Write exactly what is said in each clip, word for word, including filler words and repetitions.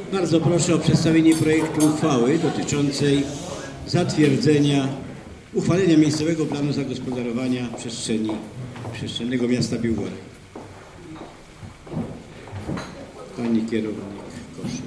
Bardzo proszę o przedstawienie projektu uchwały dotyczącej zatwierdzenia, uchwalenia miejscowego planu zagospodarowania przestrzeni przestrzennego miasta Biłgoraj. Pani kierownik Koszyk.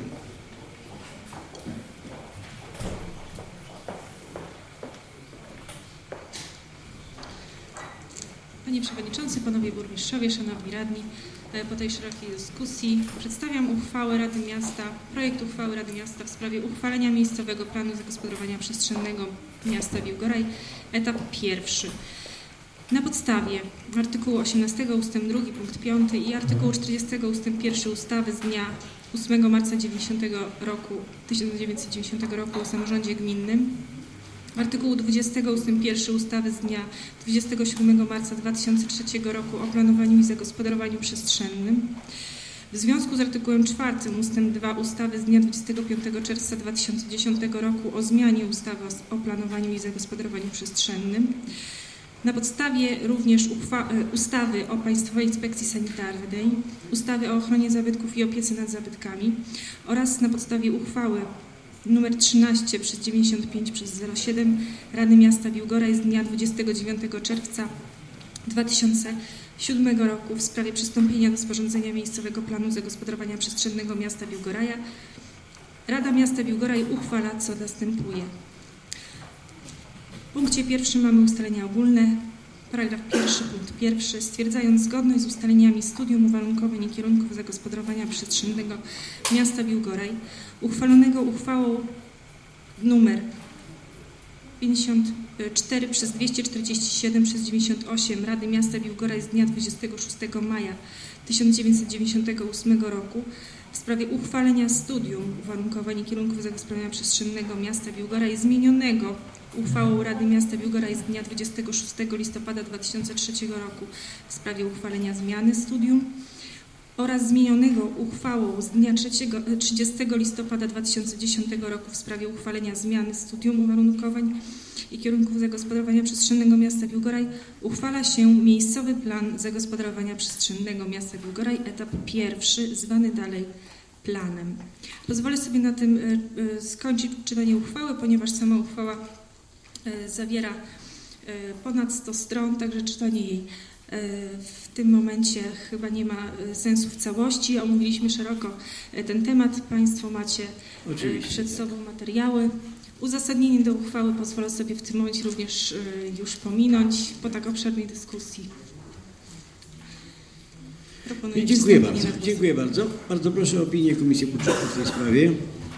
Panie Przewodniczący, Panowie Burmistrzowie, Szanowni Radni, po tej szerokiej dyskusji przedstawiam uchwałę Rady Miasta, projekt uchwały Rady Miasta w sprawie uchwalenia miejscowego planu zagospodarowania przestrzennego miasta Biłgoraj, etap pierwszy. Na podstawie artykułu osiemnastego ustęp drugi punkt piąty i artykułu czterdziestego ustęp pierwszy ustawy z dnia ósmego marca tysiąc dziewięćset dziewięćdziesiątego roku o samorządzie gminnym, artykułu dwudziestego ustęp pierwszy ustawy z dnia dwudziestego siódmego marca dwa tysiące trzeciego roku o planowaniu i zagospodarowaniu przestrzennym, w związku z artykułem czwartym ustęp dwa ustawy z dnia dwudziestego piątego czerwca dwa tysiące dziesiątego roku o zmianie ustawy o planowaniu i zagospodarowaniu przestrzennym, na podstawie również ustawy o Państwowej Inspekcji Sanitarnej, ustawy o ochronie zabytków i opiece nad zabytkami oraz na podstawie uchwały nr trzynaście przez dziewięćdziesiąt pięć przez zero siedem Rady Miasta Biłgoraj z dnia dwudziestego dziewiątego czerwca dwa tysiące siódmego roku w sprawie przystąpienia do sporządzenia miejscowego planu zagospodarowania przestrzennego miasta Biłgoraja. Rada Miasta Biłgoraj uchwala, co następuje. W punkcie pierwszym mamy ustalenia ogólne. Paragraf pierwszy, punkt pierwszy. Stwierdzając zgodność z ustaleniami studium uwarunkowań i kierunków zagospodarowania przestrzennego miasta Biłgoraj, uchwalonego uchwałą numer pięćdziesiąt cztery przez dwieście czterdzieści siedem przez dziewięćdziesiąt osiem Rady Miasta Biłgoraj z dnia dwudziestego szóstego maja tysiąc dziewięćset dziewięćdziesiątego ósmego roku w sprawie uchwalenia studium uwarunkowań i kierunków zagospodarowania przestrzennego miasta Biłgoraj zmienionego uchwałą Rady Miasta Biłgoraj z dnia dwudziestego szóstego listopada dwa tysiące trzeciego roku w sprawie uchwalenia zmiany studium oraz zmienionego uchwałą z dnia trzydziestego listopada dwa tysiące dziesiątego roku w sprawie uchwalenia zmiany studium uwarunkowań i kierunków zagospodarowania przestrzennego miasta Biłgoraj uchwala się miejscowy plan zagospodarowania przestrzennego miasta Biłgoraj, etap pierwszy, zwany dalej planem. Pozwolę sobie na tym skończyć czytanie uchwały, ponieważ sama uchwała zawiera ponad sto stron, także czytanie jej w tym momencie chyba nie ma sensu w całości. Omówiliśmy szeroko ten temat. Państwo macie Oczywiście. przed sobą materiały. Uzasadnienie do uchwały pozwolę sobie w tym momencie również już pominąć po tak obszernej dyskusji. Proponuję Dziękuję bardzo. Dziękuję bardzo. Bardzo proszę o opinię Komisji Budżetu w tej sprawie.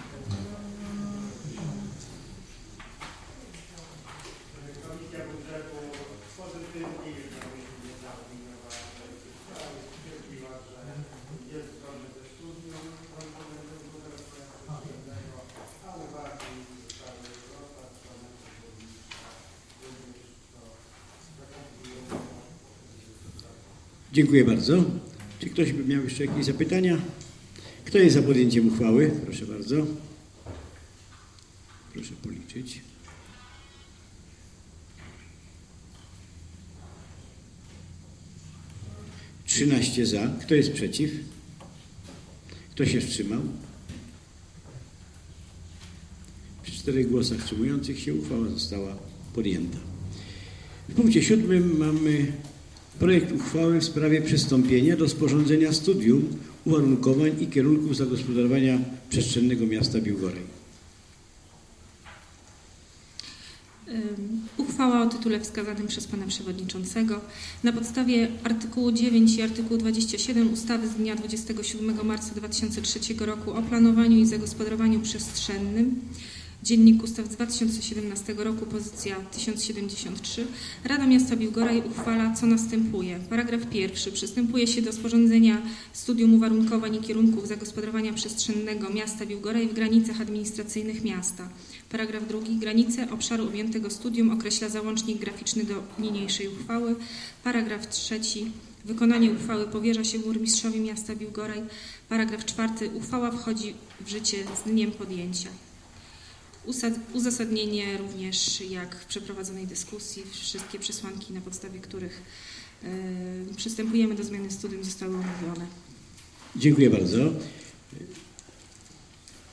Dziękuję bardzo. Czy ktoś by miał jeszcze jakieś zapytania? Kto jest za podjęciem uchwały? Proszę bardzo. Proszę policzyć. trzynaście za. Kto jest przeciw? Kto się wstrzymał? Przy czterech głosach wstrzymujących się uchwała została podjęta. W punkcie siódmym mamy projekt uchwały w sprawie przystąpienia do sporządzenia studium uwarunkowań i kierunków zagospodarowania przestrzennego miasta Biłgoraj. Uchwała o tytule wskazanym przez Pana Przewodniczącego na podstawie artykułu dziewięć i artykułu dwudziestego siódmego ustawy z dnia dwudziestego siódmego marca dwa tysiące trzeciego roku o planowaniu i zagospodarowaniu przestrzennym. Dziennik Ustaw z dwa tysiące siedemnastego roku, pozycja tysiąc siedemdziesiąt trzy. Rada Miasta Biłgoraj uchwala, co następuje. Paragraf pierwszy. Przystępuje się do sporządzenia studium uwarunkowań i kierunków zagospodarowania przestrzennego miasta Biłgoraj w granicach administracyjnych miasta. Paragraf drugi. Granice obszaru objętego studium określa załącznik graficzny do niniejszej uchwały. Paragraf trzeci. Wykonanie uchwały powierza się burmistrzowi miasta Biłgoraj. Paragraf czwarty. Uchwała wchodzi w życie z dniem podjęcia. Uzasadnienie również jak w przeprowadzonej dyskusji, wszystkie przesłanki, na podstawie których y, przystępujemy do zmiany studium, zostały omówione. Dziękuję bardzo.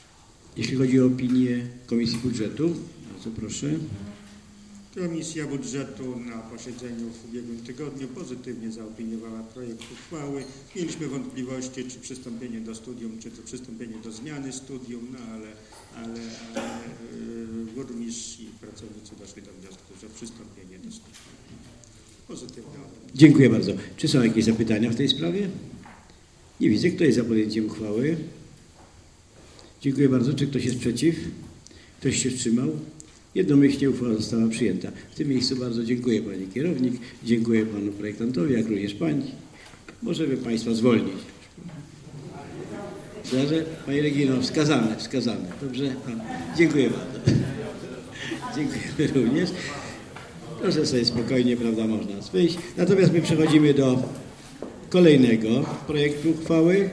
Jeśli chodzi o opinię Komisji Budżetu, bardzo proszę. Komisja Budżetu na posiedzeniu w ubiegłym tygodniu pozytywnie zaopiniowała projekt uchwały. Mieliśmy wątpliwości, czy przystąpienie do studium, czy to przystąpienie do zmiany studium, no ale, ale, ale yy, burmistrz i pracownicy doszli do wniosku, że przystąpienie do studium. Pozytywna opinia. Dziękuję bardzo. Czy są jakieś zapytania w tej sprawie? Nie widzę. Kto jest za podjęciem uchwały? Dziękuję bardzo. Czy ktoś jest przeciw? Ktoś się wstrzymał? Jednomyślnie uchwała została przyjęta. W tym miejscu bardzo dziękuję Pani Kierownik, dziękuję Panu Projektantowi, jak również Pani. Możemy Państwa zwolnić. Dobrze? Pani Regino, wskazane, wskazane. Dobrze? A, dziękuję bardzo. Dziękujemy również. Proszę sobie spokojnie, prawda, można wyjść. Natomiast my przechodzimy do kolejnego projektu uchwały.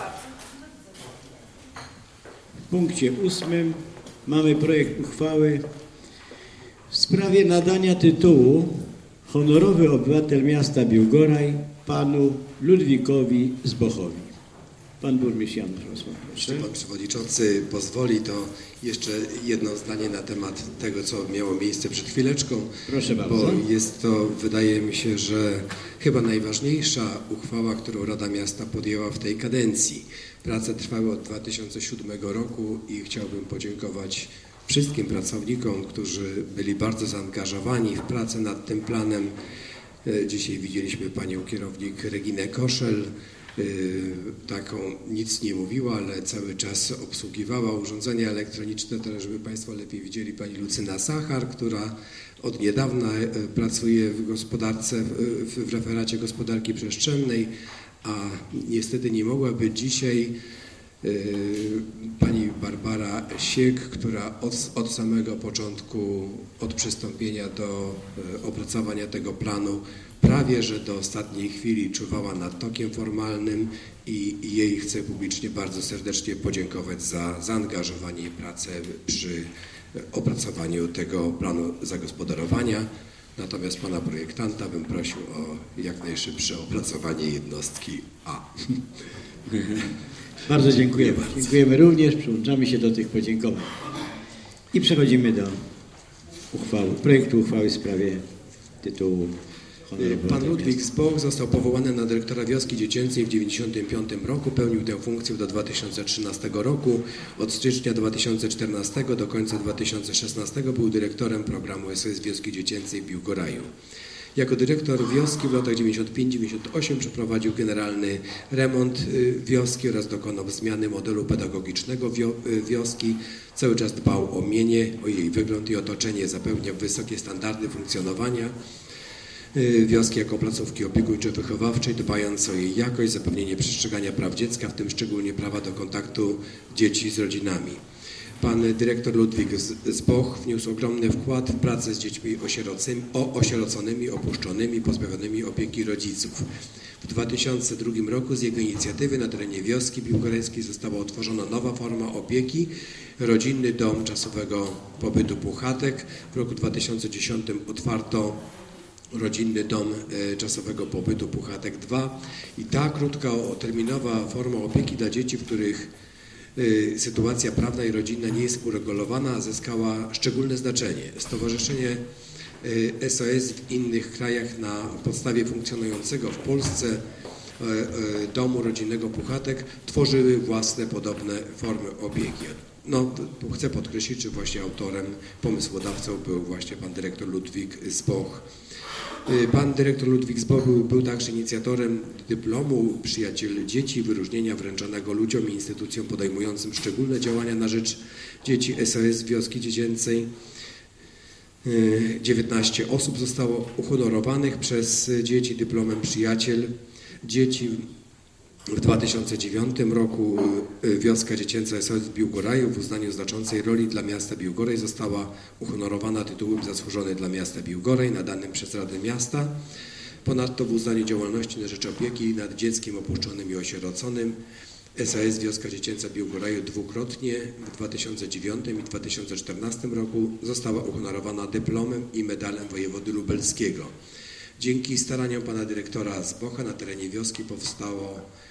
W punkcie ósmym mamy projekt uchwały w sprawie nadania tytułu honorowy obywatel miasta Biłgoraj panu Ludwikowi Zbochowi. Pan burmistrz Jan Jarosław, proszę. Jeśli pan przewodniczący pozwoli, to jeszcze jedno zdanie na temat tego, co miało miejsce przed chwileczką. Proszę bardzo. Bo jest to, wydaje mi się, że chyba najważniejsza uchwała, którą Rada Miasta podjęła w tej kadencji. Prace trwały od dwa tysiące siódmego roku i chciałbym podziękować wszystkim pracownikom, którzy byli bardzo zaangażowani w pracę nad tym planem. Dzisiaj widzieliśmy panią kierownik Reginę Koszel, taką nic nie mówiła, ale cały czas obsługiwała urządzenia elektroniczne. Teraz, żeby Państwo lepiej widzieli, pani Lucyna Sachar, która od niedawna pracuje w gospodarce, w referacie gospodarki przestrzennej, a niestety nie mogła być dzisiaj. Pani Barbara Siek, która od, od samego początku, od przystąpienia do opracowania tego planu, prawie że do ostatniej chwili czuwała nad tokiem formalnym i jej chcę publicznie bardzo serdecznie podziękować za zaangażowanie i pracę przy opracowaniu tego planu zagospodarowania. Natomiast pana projektanta bym prosił o jak najszybsze opracowanie jednostki A. Bardzo dziękujemy. Dziękujemy również, przyłączamy się do tych podziękowań. I przechodzimy do uchwały, projektu uchwały w sprawie tytułu honorowego. Pan Ludwik Zboch został powołany na dyrektora wioski dziecięcej w tysiąc dziewięćset dziewięćdziesiątym piątym roku. Pełnił tę funkcję do dwa tysiące trzynastego roku. Od stycznia dwa tysiące czternastego do końca dwa tysiące szesnastego był dyrektorem programu S O S Wioski Dziecięcej w Biłgoraju. Jako dyrektor wioski w latach dziewięćdziesiątym piątym do dziewięćdziesiątego ósmego przeprowadził generalny remont wioski oraz dokonał zmiany modelu pedagogicznego wioski. Cały czas dbał o mienie, o jej wygląd i otoczenie, zapewniał wysokie standardy funkcjonowania wioski jako placówki opiekuńczo-wychowawczej, dbając o jej jakość, zapewnienie przestrzegania praw dziecka, w tym szczególnie prawa do kontaktu dzieci z rodzinami. Pan dyrektor Ludwik Zboch wniósł ogromny wkład w pracę z dziećmi osieroconymi, opuszczonymi, pozbawionymi opieki rodziców. W dwa tysiące drugim roku z jego inicjatywy na terenie wioski biłgorajskiej została utworzona nowa forma opieki, rodzinny dom czasowego pobytu Puchatek. W roku dwa tysiące dziesiątym otwarto rodzinny dom czasowego pobytu Puchatek dwa i ta krótkoterminowa forma opieki dla dzieci, w których sytuacja prawna i rodzinna nie jest uregulowana, zyskała szczególne znaczenie. Stowarzyszenie S O S w innych krajach na podstawie funkcjonującego w Polsce domu rodzinnego Puchatek tworzyły własne podobne formy opieki. No, tu chcę podkreślić, że właśnie autorem, pomysłodawcą był właśnie pan dyrektor Ludwik Zboch. Pan dyrektor Ludwik Zboch był, był także inicjatorem dyplomu Przyjaciel Dzieci, wyróżnienia wręczonego ludziom i instytucjom podejmującym szczególne działania na rzecz dzieci S O S Wioski Dziecięcej. dziewiętnaście osób zostało uhonorowanych przez dzieci dyplomem Przyjaciel Dzieci. W dwa tysiące dziewiątym roku Wioska Dziecięca S O S w Biłgoraju w uznaniu znaczącej roli dla miasta Biłgoraj została uhonorowana tytułem Zasłużony dla miasta Biłgoraj nadanym przez Radę Miasta. Ponadto w uznaniu działalności na rzecz opieki nad dzieckiem opuszczonym i osieroconym S O S Wioska Dziecięca Biłgoraju dwukrotnie w dwa tysiące dziewiątym i dwa tysiące czternastym roku została uhonorowana dyplomem i medalem wojewody lubelskiego. Dzięki staraniom pana dyrektora Zbocha na terenie wioski powstało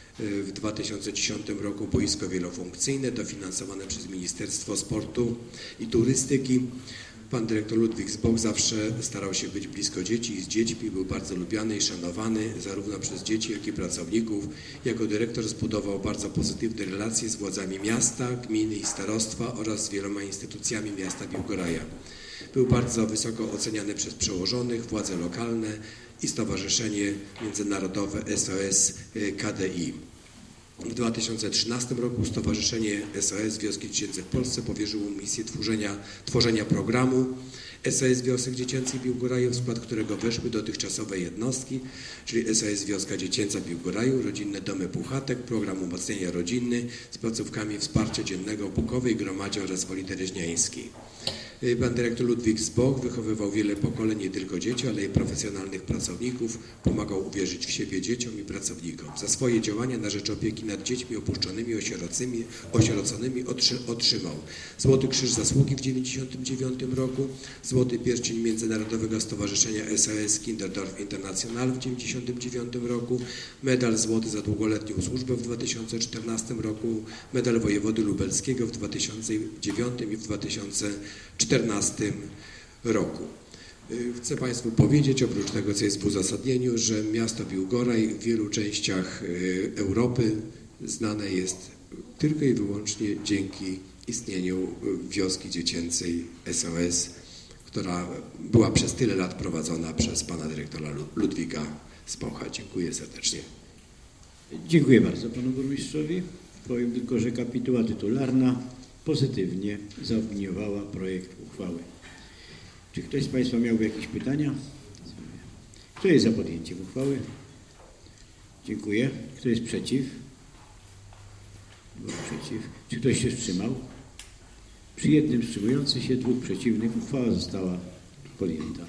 W dwa tysiące dziesiątym roku boisko wielofunkcyjne dofinansowane przez Ministerstwo Sportu i Turystyki. Pan dyrektor Ludwik Zboch zawsze starał się być blisko dzieci i z dziećmi, był bardzo lubiany i szanowany zarówno przez dzieci, jak i pracowników. Jako dyrektor zbudował bardzo pozytywne relacje z władzami miasta, gminy i starostwa oraz z wieloma instytucjami miasta Biłgoraja. Był bardzo wysoko oceniany przez przełożonych, władze lokalne i Stowarzyszenie Międzynarodowe S O S K D I. W dwa tysiące trzynastym roku Stowarzyszenie S O S Wioski Dziecięce w Polsce powierzyło misję tworzenia, tworzenia programu S O S Wiosek Dziecięcych Biłgoraju, w skład którego weszły dotychczasowe jednostki, czyli S O S Wioska Dziecięca Biłgoraju, Rodzinne Domy Puchatek, program umocnienia rodziny z placówkami wsparcia dziennego w Bukowej, Gromadzie oraz Woli Tereźniańskiej. Pan dyrektor Ludwik Zboch wychowywał wiele pokoleń nie tylko dzieci, ale i profesjonalnych pracowników, pomagał uwierzyć w siebie dzieciom i pracownikom. Za swoje działania na rzecz opieki nad dziećmi opuszczonymi, osieroconymi, osieroconymi otrzymał Złoty Krzyż Zasługi w tysiąc dziewięćset dziewięćdziesiątym dziewiątym roku, Złoty Pierścień Międzynarodowego Stowarzyszenia S O S Kinderdorf International w tysiąc dziewięćset dziewięćdziesiątym dziewiątym roku, Medal Złoty za długoletnią służbę w dwa tysiące czternastym roku, Medal Wojewody Lubelskiego w dwa tysiące dziewiątym i w dwa tysiące czternastym roku. Chcę Państwu powiedzieć, oprócz tego, co jest w uzasadnieniu, że miasto Biłgoraj w wielu częściach Europy znane jest tylko i wyłącznie dzięki istnieniu wioski dziecięcej S O S, która była przez tyle lat prowadzona przez pana dyrektora Ludwika Zbocha. Dziękuję serdecznie. Dziękuję bardzo panu burmistrzowi. Powiem tylko, że kapituła tytularna pozytywnie zaopiniowała projekt uchwały. Czy ktoś z Państwa miałby jakieś pytania? Kto jest za podjęciem uchwały? Dziękuję. Kto jest przeciw? Dwóch przeciw. Czy ktoś się wstrzymał? Przy jednym wstrzymującym się, dwóch przeciwnych uchwała została podjęta.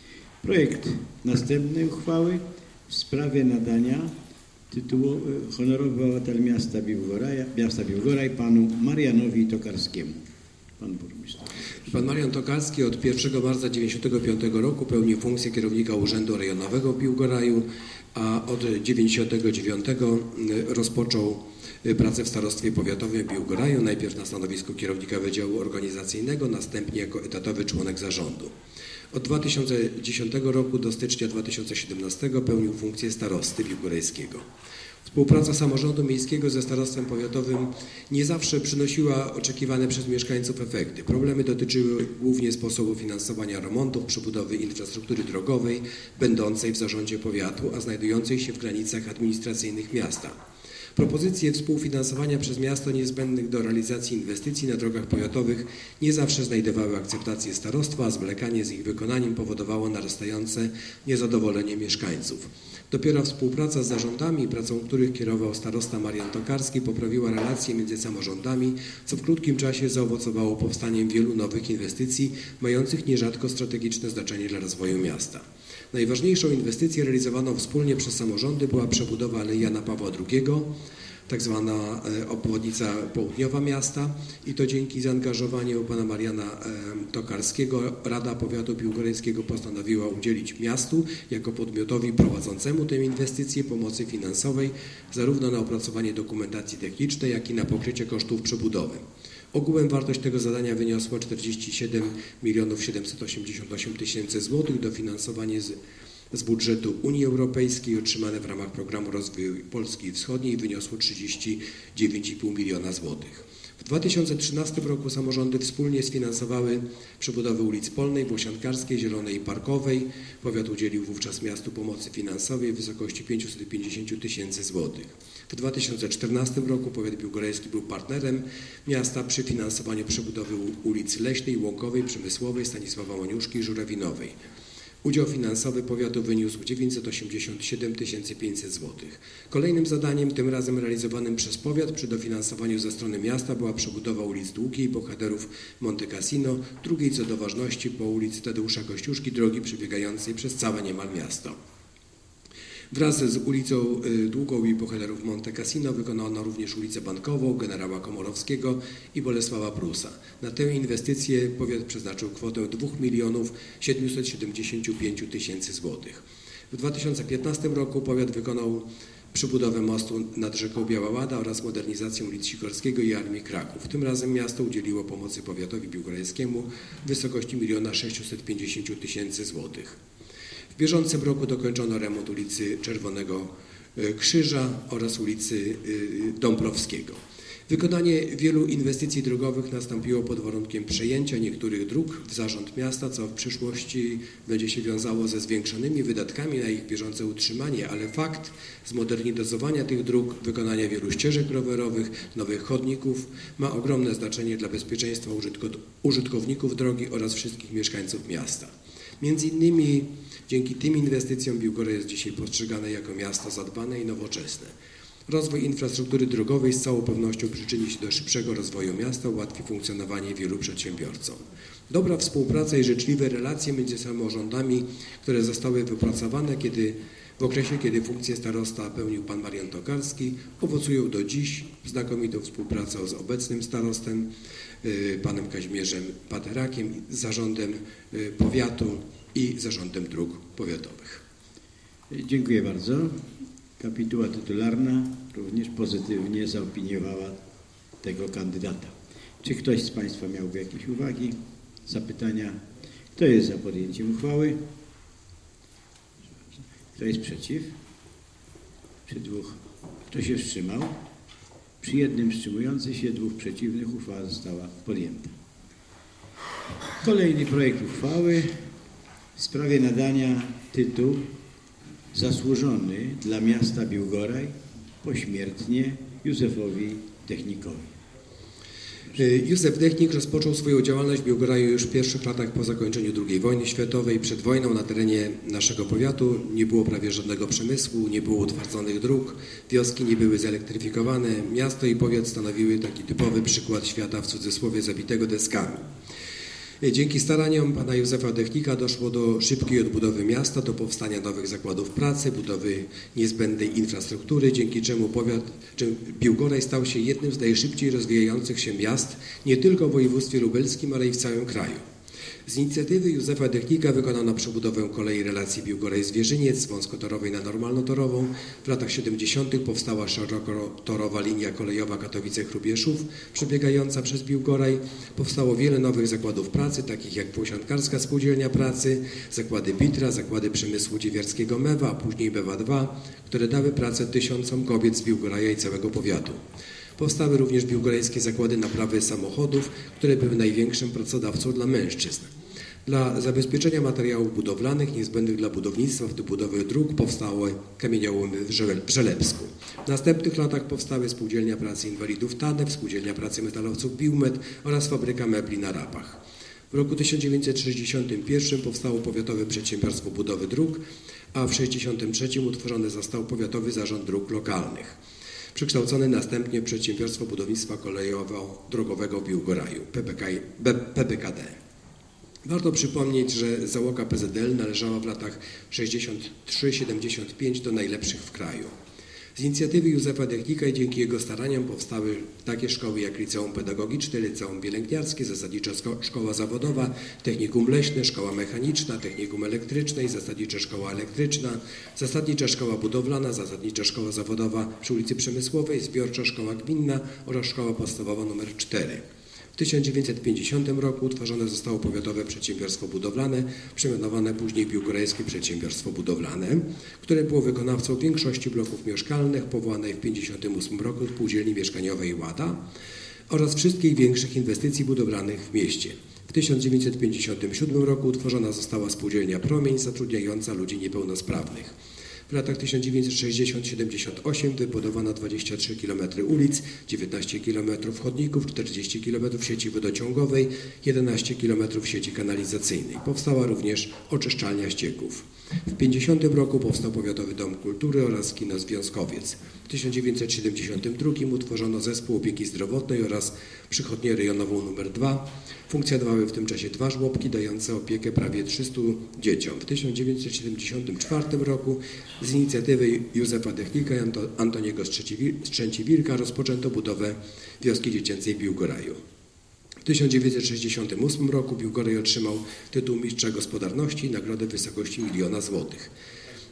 Projekt następnej uchwały w sprawie nadania tytułu honorowy obywatel miasta Biłgoraja, miasta Biłgoraj panu Marianowi Tokarskiemu. Pan burmistrz. Pan Marian Tokarski od pierwszego marca tysiąc dziewięćset dziewięćdziesiątego piątego roku pełnił funkcję kierownika Urzędu Rejonowego w Biłgoraju, a od tysiąc dziewięćset dziewięćdziesiątego dziewiątego rozpoczął pracę w Starostwie Powiatowym w Biłgoraju, najpierw na stanowisku kierownika Wydziału Organizacyjnego, następnie jako etatowy członek zarządu. Od dwa tysiące dziesiątego roku do stycznia dwa tysiące siedemnastego pełnił funkcję starosty biłgorajskiego. Współpraca samorządu miejskiego ze starostwem powiatowym nie zawsze przynosiła oczekiwane przez mieszkańców efekty. Problemy dotyczyły głównie sposobu finansowania remontów, przebudowy infrastruktury drogowej będącej w zarządzie powiatu, a znajdującej się w granicach administracyjnych miasta. Propozycje współfinansowania przez miasto niezbędnych do realizacji inwestycji na drogach powiatowych nie zawsze znajdowały akceptację starostwa, a zwlekanie z ich wykonaniem powodowało narastające niezadowolenie mieszkańców. Dopiero współpraca z zarządami, pracą których kierował starosta Marian Tokarski, poprawiła relacje między samorządami, co w krótkim czasie zaowocowało powstaniem wielu nowych inwestycji, mających nierzadko strategiczne znaczenie dla rozwoju miasta. Najważniejszą inwestycją realizowaną wspólnie przez samorządy była przebudowa Alei Jana Pawła drugiego, tak zwana obwodnica południowa miasta, i to dzięki zaangażowaniu pana Mariana Tokarskiego Rada Powiatu Biłgorajskiego postanowiła udzielić miastu jako podmiotowi prowadzącemu tę inwestycję pomocy finansowej zarówno na opracowanie dokumentacji technicznej, jak i na pokrycie kosztów przebudowy. Ogółem wartość tego zadania wyniosła czterdzieści siedem milionów siedemset osiemdziesiąt osiem tysięcy złotych. Dofinansowanie z, z budżetu Unii Europejskiej otrzymane w ramach Programu Rozwoju Polski Wschodniej wyniosło trzydzieści dziewięć i pół miliona złotych. W dwa tysiące trzynastym roku samorządy wspólnie sfinansowały przebudowę ulic Polnej, Włosiankarskiej, Zielonej i Parkowej. Powiat udzielił wówczas miastu pomocy finansowej w wysokości pięćset pięćdziesiąt tysięcy złotych. W dwa tysiące czternastym roku powiat biłgorajski był partnerem miasta przy finansowaniu przebudowy ulic Leśnej, Łąkowej, Przemysłowej, Stanisława Moniuszki i Żurawienowej. Udział finansowy powiatu wyniósł dziewięćset osiemdziesiąt siedem tysięcy pięćset złotych. Kolejnym zadaniem, tym razem realizowanym przez powiat przy dofinansowaniu ze strony miasta, była przebudowa ulic Długiej, bohaterów Monte Cassino, drugiej co do ważności po ulicy Tadeusza Kościuszki, drogi przebiegającej przez całe niemal miasto. Wraz z ulicą Długą i bohaterów Monte Cassino wykonano również ulicę Bankową, generała Komorowskiego i Bolesława Prusa. Na tę inwestycję powiat przeznaczył kwotę dwa miliony siedemset siedemdziesiąt pięć tysięcy złotych. W dwa tysiące piętnastym roku powiat wykonał przybudowę mostu nad rzeką Biała Łada oraz modernizację ulic Sikorskiego i Armii Kraków. Tym razem miasto udzieliło pomocy powiatowi biłgorajskiemu w wysokości jeden sześćset pięćdziesiąt tysięcy złotych. W bieżącym roku dokończono remont ulicy Czerwonego Krzyża oraz ulicy Dąbrowskiego. Wykonanie wielu inwestycji drogowych nastąpiło pod warunkiem przejęcia niektórych dróg w zarząd miasta, co w przyszłości będzie się wiązało ze zwiększonymi wydatkami na ich bieżące utrzymanie, ale fakt zmodernizowania tych dróg, wykonania wielu ścieżek rowerowych, nowych chodników ma ogromne znaczenie dla bezpieczeństwa użytkowników drogi oraz wszystkich mieszkańców miasta. Między innymi dzięki tym inwestycjom Biłgoraj jest dzisiaj postrzegane jako miasto zadbane i nowoczesne. Rozwój infrastruktury drogowej z całą pewnością przyczyni się do szybszego rozwoju miasta, ułatwi funkcjonowanie wielu przedsiębiorcom. Dobra współpraca i życzliwe relacje między samorządami, które zostały wypracowane kiedy, w okresie, kiedy funkcję starosta pełnił pan Marian Tokarski, owocują do dziś znakomitą współpracą z obecnym starostem, panem Kazimierzem Paterakiem, z zarządem powiatu i zarządem dróg powiatowych. Dziękuję bardzo. Kapituła tytularna również pozytywnie zaopiniowała tego kandydata. Czy ktoś z Państwa miałby jakieś uwagi, zapytania? Kto jest za podjęciem uchwały? Kto jest przeciw? Przy dwóch. Kto się wstrzymał? Przy jednym wstrzymującym się, dwóch przeciwnych uchwała została podjęta. Kolejny projekt uchwały w sprawie nadania tytułu zasłużony dla miasta Biłgoraj pośmiertnie Józefowi Dechnikowi. Józef Dechnik rozpoczął swoją działalność w Biłgoraju już w pierwszych latach po zakończeniu drugiej wojny światowej. Przed wojną na terenie naszego powiatu nie było prawie żadnego przemysłu, nie było utwardzonych dróg, wioski nie były zelektryfikowane, miasto i powiat stanowiły taki typowy przykład świata w cudzysłowie zabitego deskami. Dzięki staraniom pana Józefa Dechnika doszło do szybkiej odbudowy miasta, do powstania nowych zakładów pracy, budowy niezbędnej infrastruktury, dzięki czemu powiat, czym Biłgoraj stał się jednym z najszybciej rozwijających się miast nie tylko w województwie lubelskim, ale i w całym kraju. Z inicjatywy Józefa Dechnika wykonano przebudowę kolei relacji Biłgoraj-Zwierzyniec z wąskotorowej na normalnotorową. W latach siedemdziesiątych powstała szerokotorowa linia kolejowa Katowice-Hrubieszów przebiegająca przez Biłgoraj. Powstało wiele nowych zakładów pracy, takich jak Płosiankarska Spółdzielnia Pracy, zakłady Bitra, zakłady przemysłu dziewiarskiego Mewa, a później Mewa dwa, które dały pracę tysiącom kobiet z Biłgoraja i całego powiatu. Powstały również biłgorajskie zakłady naprawy samochodów, które były największym pracodawcą dla mężczyzn. Dla zabezpieczenia materiałów budowlanych niezbędnych dla budownictwa, w tym budowy dróg, powstały kamieniołomy w Żelebsku. W następnych latach powstały Spółdzielnia Pracy Inwalidów Tadew, Spółdzielnia Pracy Metalowców Biłmet oraz fabryka mebli na Rapach. W roku tysiąc dziewięćset sześćdziesiątym pierwszym powstało Powiatowe Przedsiębiorstwo Budowy Dróg, a w tysiąc dziewięćset sześćdziesiątym trzecim utworzony został Powiatowy Zarząd Dróg Lokalnych, przekształcony następnie w Przedsiębiorstwo Budownictwa Kolejowo-Drogowego w Biłgoraju, P B K D. Warto przypomnieć, że załoga P Z L należała w latach sześćdziesiątym trzecim do siedemdziesiątego piątego do najlepszych w kraju. Z inicjatywy Józefa Dechnika i dzięki jego staraniom powstały takie szkoły jak Liceum Pedagogiczne, Liceum Pielęgniarskie, Zasadnicza Szkoła Zawodowa, Technikum Leśne, Szkoła Mechaniczna, Technikum Elektryczne i Zasadnicza Szkoła Elektryczna, Zasadnicza Szkoła Budowlana, Zasadnicza Szkoła Zawodowa przy ulicy Przemysłowej, Zbiorcza Szkoła Gminna oraz Szkoła Podstawowa nr cztery. W tysiąc dziewięćset pięćdziesiątym roku utworzone zostało Powiatowe Przedsiębiorstwo Budowlane, przemianowane później w Biłgorajskie Przedsiębiorstwo Budowlane, które było wykonawcą większości bloków mieszkalnych powołanej w tysiąc dziewięćset pięćdziesiątym ósmym roku Spółdzielni Mieszkaniowej Łada oraz wszystkich większych inwestycji budowlanych w mieście. W tysiąc dziewięćset pięćdziesiątym siódmym roku utworzona została Spółdzielnia Promień zatrudniająca ludzi niepełnosprawnych. W latach tysiąc dziewięćset sześćdziesiątym do siedemdziesiątego ósmego wybudowano dwadzieścia trzy kilometry ulic, dziewiętnaście kilometrów chodników, czterdzieści kilometrów sieci wodociągowej, jedenaście kilometrów sieci kanalizacyjnej. Powstała również oczyszczalnia ścieków. W pięćdziesiątym roku powstał Powiatowy Dom Kultury oraz Kino Związkowiec. W tysiąc dziewięćset siedemdziesiątym drugim utworzono Zespół Opieki Zdrowotnej oraz Przychodnię Rejonową nr dwa. Funkcjonowały w tym czasie dwa żłobki dające opiekę prawie trzystu dzieciom. W tysiąc dziewięćset siedemdziesiątym czwartym roku z inicjatywy Józefa Dechnika i Antoniego Strzęci-Wilka rozpoczęto budowę wioski dziecięcej w Biłgoraju. W tysiąc dziewięćset sześćdziesiątym ósmym roku Biłgoraj otrzymał tytuł Mistrza Gospodarności i nagrodę w wysokości miliona złotych.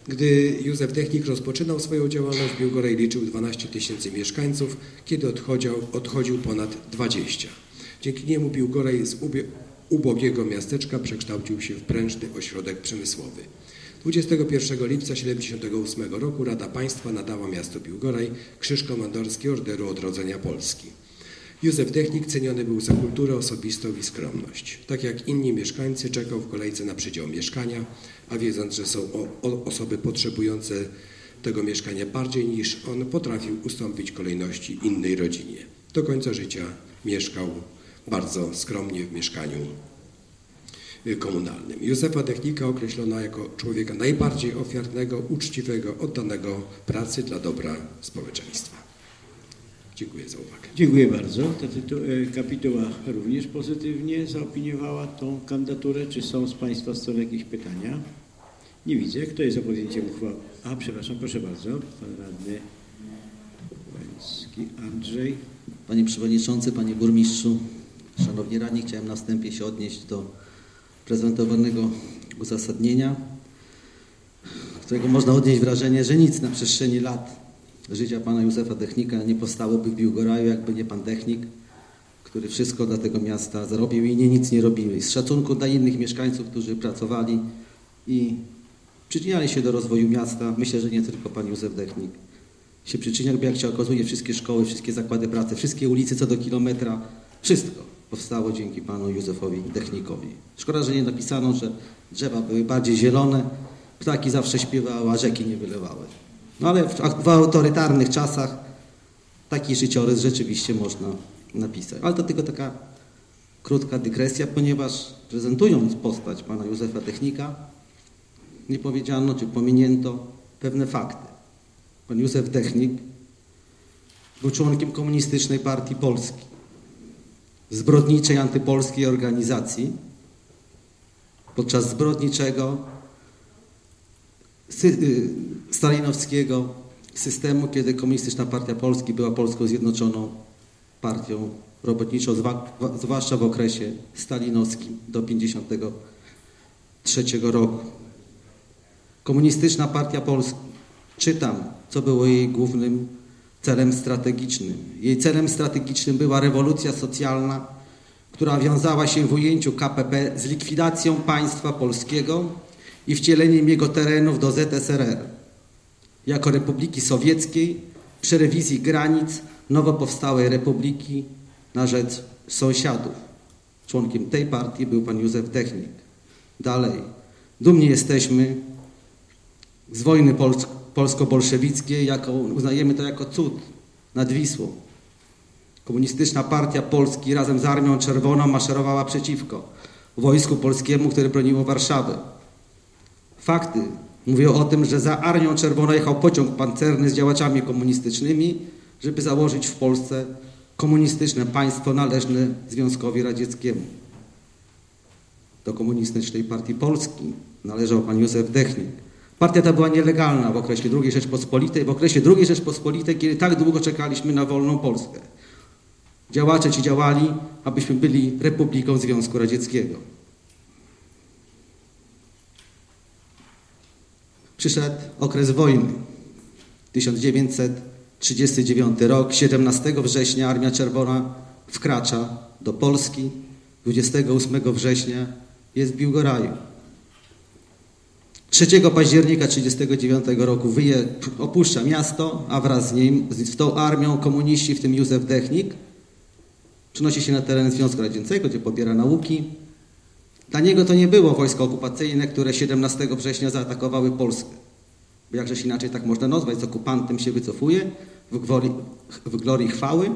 Gdy Józef Technik rozpoczynał swoją działalność, Biłgoraj liczył dwanaście tysięcy mieszkańców, kiedy odchodził, odchodził ponad dwadzieścia. Dzięki niemu Biłgoraj z ubie, ubogiego miasteczka przekształcił się w prężny ośrodek przemysłowy. dwudziestego pierwszego lipca tysiąc dziewięćset siedemdziesiątego ósmego roku Rada Państwa nadała miastu Biłgoraj Krzyż Komandorski Orderu Odrodzenia Polski. Józef Technik ceniony był za kulturę osobistą i skromność. Tak jak inni mieszkańcy czekał w kolejce na przydział mieszkania, a wiedząc, że są o, o osoby potrzebujące tego mieszkania bardziej niż on, potrafił ustąpić kolejności innej rodzinie. Do końca życia mieszkał bardzo skromnie w mieszkaniu komunalnym. Józefa Technika określono jako człowieka najbardziej ofiarnego, uczciwego, oddanego pracy dla dobra społeczeństwa. Dziękuję za uwagę. Dziękuję bardzo. Ta tytu- kapituła również pozytywnie zaopiniowała tą kandydaturę. Czy są z Państwa strony jakieś pytania? Nie widzę. Kto jest za podjęciem uchwały? A, przepraszam, proszę bardzo. Pan radny Łęcki Andrzej. Panie Przewodniczący, Panie Burmistrzu, Szanowni Radni, chciałem na wstępie się odnieść do prezentowanego uzasadnienia, którego można odnieść wrażenie, że nic na przestrzeni lat życia pana Józefa Technika nie powstałoby w Biłgoraju, jakby nie pan Technik, który wszystko dla tego miasta zrobił i nie, nic nie robił. I z szacunku dla innych mieszkańców, którzy pracowali i przyczyniali się do rozwoju miasta, myślę, że nie tylko pan Józef Technik się przyczyniał, bo jak się okazuje, wszystkie szkoły, wszystkie zakłady pracy, wszystkie ulice co do kilometra, wszystko powstało dzięki panu Józefowi Technikowi. Szkoda, że nie napisano, że drzewa były bardziej zielone, ptaki zawsze śpiewały, a rzeki nie wylewały. No ale w, w autorytarnych czasach taki życiorys rzeczywiście można napisać. Ale to tylko taka krótka dygresja, ponieważ prezentując postać pana Józefa Technika nie powiedziano, czy pominięto pewne fakty. Pan Józef Technik był członkiem Komunistycznej Partii Polski, zbrodniczej antypolskiej organizacji, podczas zbrodniczego stalinowskiego systemu, kiedy Komunistyczna Partia Polski była Polską Zjednoczoną Partią Robotniczą, zwłaszcza w okresie stalinowskim do pięćdziesiątego trzeciego roku. Komunistyczna Partia Polski, czytam, co było jej głównym celem strategicznym. Jej celem strategicznym była rewolucja socjalna, która wiązała się w ujęciu K P P z likwidacją państwa polskiego i wcieleniem jego terenów do Z S R R. Jako Republiki Sowieckiej przy rewizji granic nowo powstałej republiki na rzecz sąsiadów. Członkiem tej partii był pan Józef Technik. Dalej. Dumni jesteśmy z wojny polsk- polsko-bolszewickiej, jako, uznajemy to jako cud nad Wisłą. Komunistyczna Partia Polski razem z Armią Czerwoną maszerowała przeciwko wojsku polskiemu, które broniło Warszawy. Fakty mówią o tym, że za Armią Czerwoną jechał pociąg pancerny z działaczami komunistycznymi, żeby założyć w Polsce komunistyczne państwo należne Związkowi Radzieckiemu. Do Komunistycznej Partii Polski należał pan Józef Technik. Partia ta była nielegalna w okresie drugiej Rzeczpospolitej, w okresie drugiej Rzeczpospolitej, kiedy tak długo czekaliśmy na wolną Polskę. Działacze ci działali, abyśmy byli Republiką Związku Radzieckiego. Przyszedł okres wojny. tysiąc dziewięćset trzydziesty dziewiąty rok, siedemnastego września Armia Czerwona wkracza do Polski, dwudziestego ósmego września jest w Biłgoraju. trzeciego października tysiąc dziewięćset trzydziestego dziewiątego roku wyje, opuszcza miasto, a wraz z nim, z tą armią komuniści, w tym Józef Technik, przenosi się na teren Związku Radzieckiego, gdzie pobiera nauki. Dla niego to nie było wojsko okupacyjne, które siedemnastego września zaatakowały Polskę. Bo jakżeś inaczej tak można nazwać, z okupantem się wycofuje w glorii, w glorii chwały.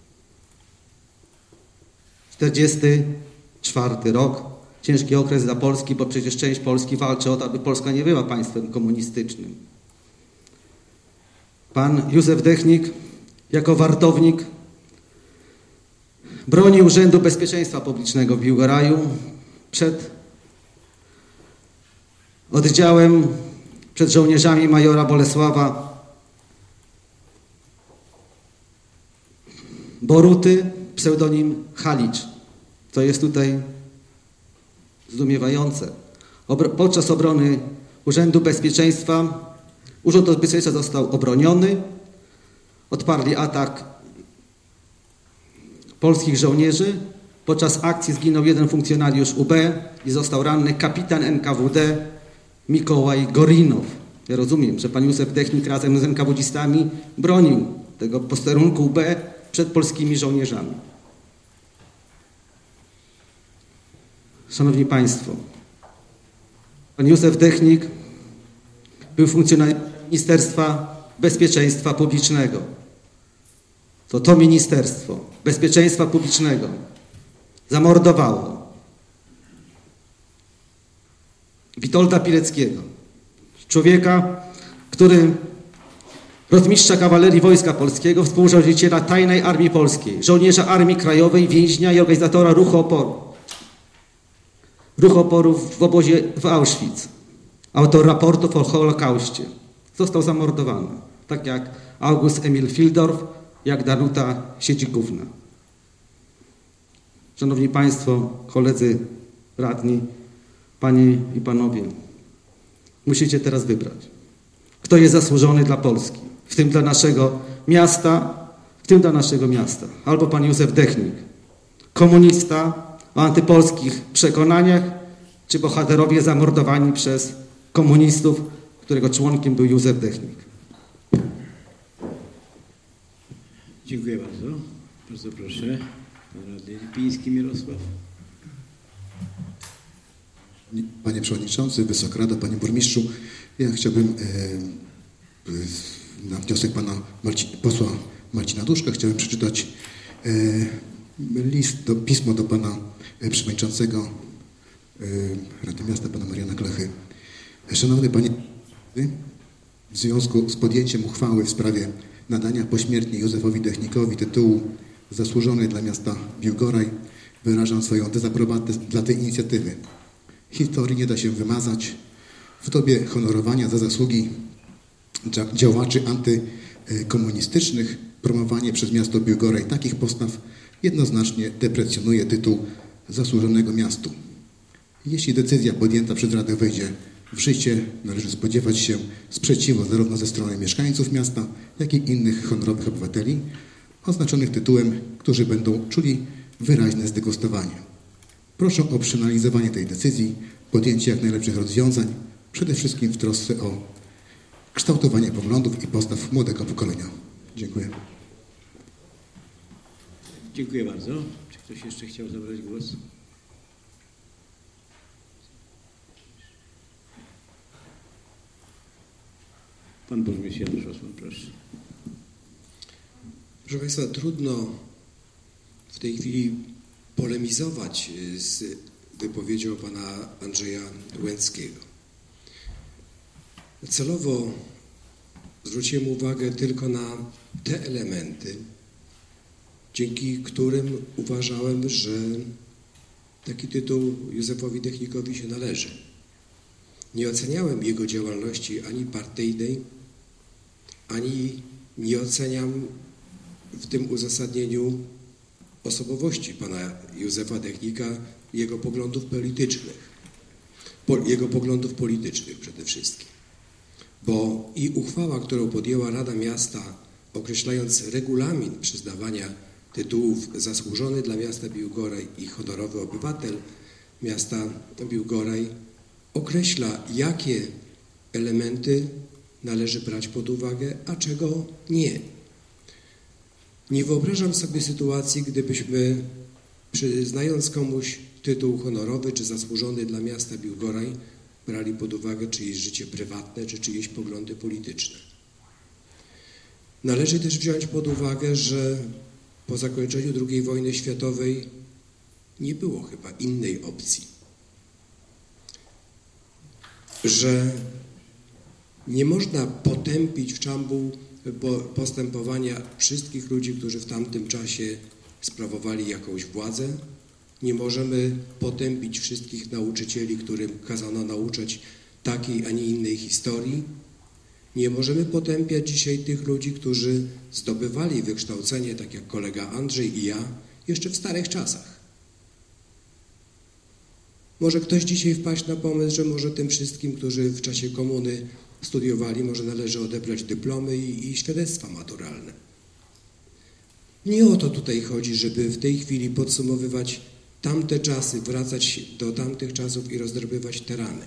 czterdziesty czwarty rok. Ciężki okres dla Polski, bo przecież część Polski walczy o to, aby Polska nie była państwem komunistycznym. Pan Józef Technik jako wartownik broni Urzędu Bezpieczeństwa Publicznego w Biłgoraju przed oddziałem, przed żołnierzami majora Bolesława Boruty, pseudonim Halicz. To jest tutaj zdumiewające. Obro- podczas obrony Urzędu Bezpieczeństwa. Urząd Bezpieczeństwa został obroniony. Odparli atak polskich żołnierzy. Podczas akcji zginął jeden funkcjonariusz U B i został ranny kapitan N K W D Mikołaj Gorinow. Ja rozumiem, że pan Józef Dechnik razem z en ka wu dzistami bronił tego posterunku U B przed polskimi żołnierzami. Szanowni Państwo, pan Józef Dechnik był funkcjonariuszem Ministerstwa Bezpieczeństwa Publicznego. To to Ministerstwo Bezpieczeństwa Publicznego zamordowało Witolda Pileckiego, człowieka, który rotmistrza kawalerii Wojska Polskiego, współzałożyciela Tajnej Armii Polskiej, żołnierza Armii Krajowej, więźnia i organizatora ruchu oporu. Ruch oporu w obozie w Auschwitz. Autor raportów o Holokauście. Został zamordowany. Tak jak August Emil Fildorf, jak Danuta Siedzigówna. Szanowni Państwo, koledzy radni, Panie i Panowie, musicie teraz wybrać, kto jest zasłużony dla Polski, w tym dla naszego miasta, w tym dla naszego miasta. Albo pan Józef Dechnik, komunista o antypolskich przekonaniach, czy bohaterowie zamordowani przez komunistów, którego członkiem był Józef Dechnik. Dziękuję bardzo. Bardzo proszę. Pan radny Lipiński Mirosław. Panie Przewodniczący, Wysoka Rado, Panie Burmistrzu, ja chciałbym e, na wniosek Pana Marci, posła Marcina Duszka chciałbym przeczytać e, list, do, pismo do Pana e, Przewodniczącego e, Rady Miasta, Pana Mariana Klechy. Szanowny Panie, w związku z podjęciem uchwały w sprawie nadania pośmiertnie Józefowi Dechnikowi tytułu Zasłużony dla miasta Biłgoraj, wyrażam swoją dezaprobatę dla tej inicjatywy. Historii nie da się wymazać. W dobie honorowania za zasługi działaczy antykomunistycznych promowanie przez miasto Biłgoraj takich postaw jednoznacznie deprecjonuje tytuł zasłużonego miastu. Jeśli decyzja podjęta przez Radę wejdzie w życie, należy spodziewać się sprzeciwu zarówno ze strony mieszkańców miasta, jak i innych honorowych obywateli oznaczonych tytułem, którzy będą czuli wyraźne zdegustowanie. Proszę o przeanalizowanie tej decyzji, podjęcie jak najlepszych rozwiązań, przede wszystkim w trosce o kształtowanie poglądów i postaw młodego pokolenia. Dziękuję. Dziękuję bardzo. Czy ktoś jeszcze chciał zabrać głos? Pan burmistrz Janusz Osman, proszę. Proszę Państwa, trudno w tej chwili polemizować z wypowiedzią pana Andrzeja Łęckiego. Celowo zwróciłem uwagę tylko na te elementy, dzięki którym uważałem, że taki tytuł Józefowi Dechnikowi się należy. Nie oceniałem jego działalności ani partyjnej, ani nie oceniam w tym uzasadnieniu osobowości pana Józefa Dechnika i jego poglądów politycznych. Po, jego poglądów politycznych przede wszystkim. Bo i uchwała, którą podjęła Rada Miasta, określając regulamin przyznawania tytułów zasłużony dla miasta Biłgoraj i honorowy obywatel miasta Biłgoraj, określa, jakie elementy należy brać pod uwagę, a czego nie. Nie wyobrażam sobie sytuacji, gdybyśmy, przyznając komuś tytuł honorowy czy zasłużony dla miasta Biłgoraj, brali pod uwagę czyjeś życie prywatne czy czyjeś poglądy polityczne. Należy też wziąć pod uwagę, że po zakończeniu drugiej wojny światowej nie było chyba innej opcji. Że nie można potępić w czambu postępowania wszystkich ludzi, którzy w tamtym czasie sprawowali jakąś władzę. Nie możemy potępić wszystkich nauczycieli, którym kazano nauczać takiej, a nie innej historii. Nie możemy potępiać dzisiaj tych ludzi, którzy zdobywali wykształcenie, tak jak kolega Andrzej i ja, jeszcze w starych czasach. Może ktoś dzisiaj wpaść na pomysł, że może tym wszystkim, którzy w czasie komuny studiowali, może należy odebrać dyplomy i, i świadectwa maturalne. Nie o to tutaj chodzi, żeby w tej chwili podsumowywać tamte czasy, wracać do tamtych czasów i rozdrobywać te rany.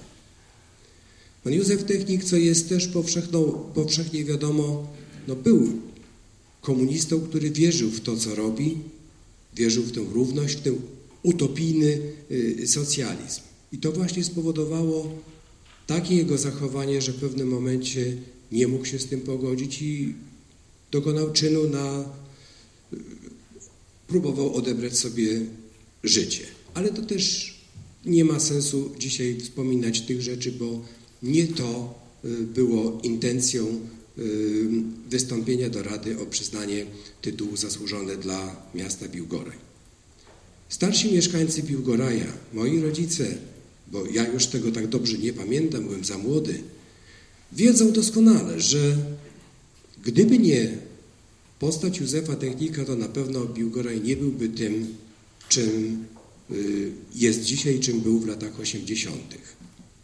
Pan Józef Technik, co jest też powszechną, powszechnie wiadomo, no był komunistą, który wierzył w to, co robi, wierzył w tę równość, w ten utopijny y, socjalizm. I to właśnie spowodowało takie jego zachowanie, że w pewnym momencie nie mógł się z tym pogodzić i dokonał czynu na... Y, próbował odebrać sobie życie. Ale to też nie ma sensu dzisiaj wspominać tych rzeczy, bo nie to y, było intencją wystąpienia do Rady o przyznanie tytułu zasłużone dla miasta Biłgoraj. Starsi mieszkańcy Biłgoraja, moi rodzice, bo ja już tego tak dobrze nie pamiętam, byłem za młody, wiedzą doskonale, że gdyby nie postać Józefa Technika, to na pewno Biłgoraj nie byłby tym, czym jest dzisiaj, czym był w latach osiemdziesiątych.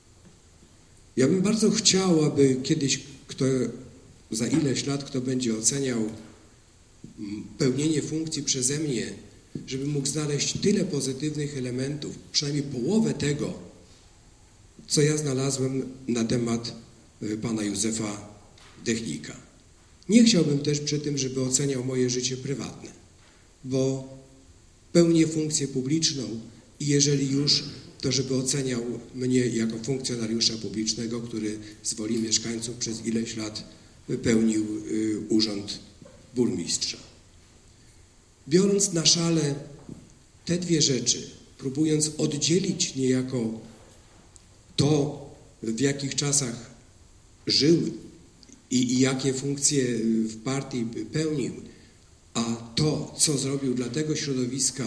Ja bym bardzo chciał, aby kiedyś kto za ileś lat, kto będzie oceniał pełnienie funkcji przeze mnie, żeby mógł znaleźć tyle pozytywnych elementów, przynajmniej połowę tego, co ja znalazłem na temat pana Józefa Technika. Nie chciałbym też przy tym, żeby oceniał moje życie prywatne, bo pełnię funkcję publiczną i jeżeli już, to żeby oceniał mnie jako funkcjonariusza publicznego, który z woli mieszkańców przez ileś lat pełnił y, urząd burmistrza. Biorąc na szale te dwie rzeczy, próbując oddzielić niejako to, w jakich czasach żył i, i jakie funkcje w partii pełnił, a to, co zrobił dla tego środowiska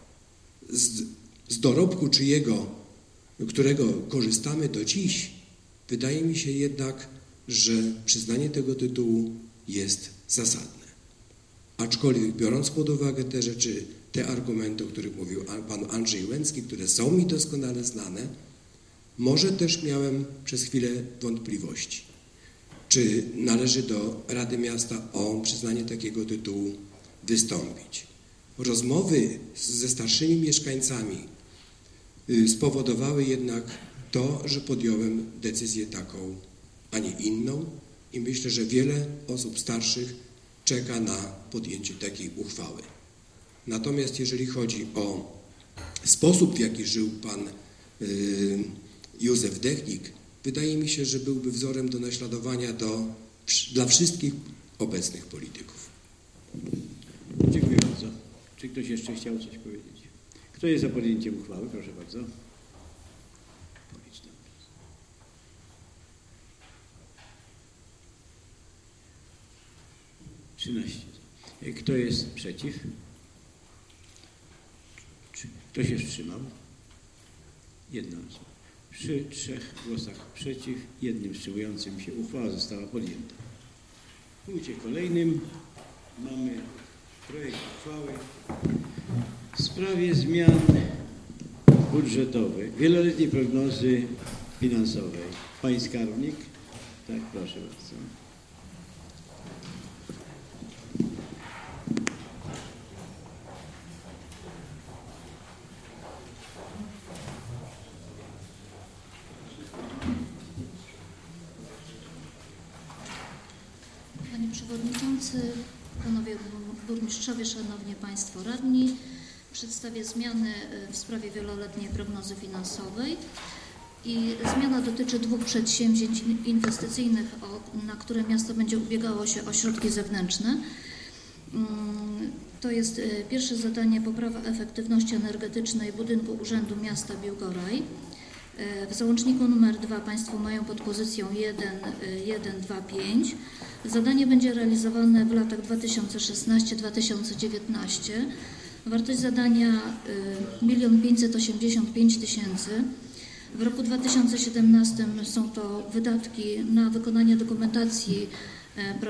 z, z dorobku czyjego, którego korzystamy do dziś, wydaje mi się jednak, że przyznanie tego tytułu jest zasadne. Aczkolwiek biorąc pod uwagę te rzeczy, te argumenty, o których mówił pan Andrzej Łęcki, które są mi doskonale znane, może też miałem przez chwilę wątpliwości, czy należy do Rady Miasta o przyznanie takiego tytułu wystąpić. Rozmowy ze starszymi mieszkańcami spowodowały jednak to, że podjąłem decyzję taką, a nie inną i myślę, że wiele osób starszych czeka na podjęcie takiej uchwały. Natomiast jeżeli chodzi o sposób, w jaki żył pan y, Józef Technik, wydaje mi się, że byłby wzorem do naśladowania do, dla wszystkich obecnych polityków. Dziękuję bardzo. Czy ktoś jeszcze chciał coś powiedzieć? Kto jest za podjęciem uchwały? Proszę bardzo. trzynaście. Kto jest przeciw? Kto się wstrzymał? Jedna osoba. Przy trzech głosach przeciw, jednym wstrzymującym się uchwała została podjęta. W punkcie kolejnym mamy projekt uchwały w sprawie zmian budżetowych, wieloletniej prognozy finansowej. Pani skarbnik? Tak, proszę bardzo. Panie Przewodniczący, Panowie Burmistrzowie, Szanowni Państwo Radni, przedstawię zmiany w sprawie wieloletniej prognozy finansowej i zmiana dotyczy dwóch przedsięwzięć inwestycyjnych, na które miasto będzie ubiegało się o środki zewnętrzne. To jest pierwsze zadanie poprawa efektywności energetycznej budynku Urzędu Miasta Biłgoraj. W załączniku numer dwa Państwo mają pod pozycją jeden, jeden, dwa, pięć. Zadanie będzie realizowane w latach dwa tysiące szesnastym do dwa tysiące dziewiętnastego. Wartość zadania milion pięćset osiemdziesiąt pięć tysięcy. W roku dwa tysiące siedemnastym są to wydatki na wykonanie dokumentacji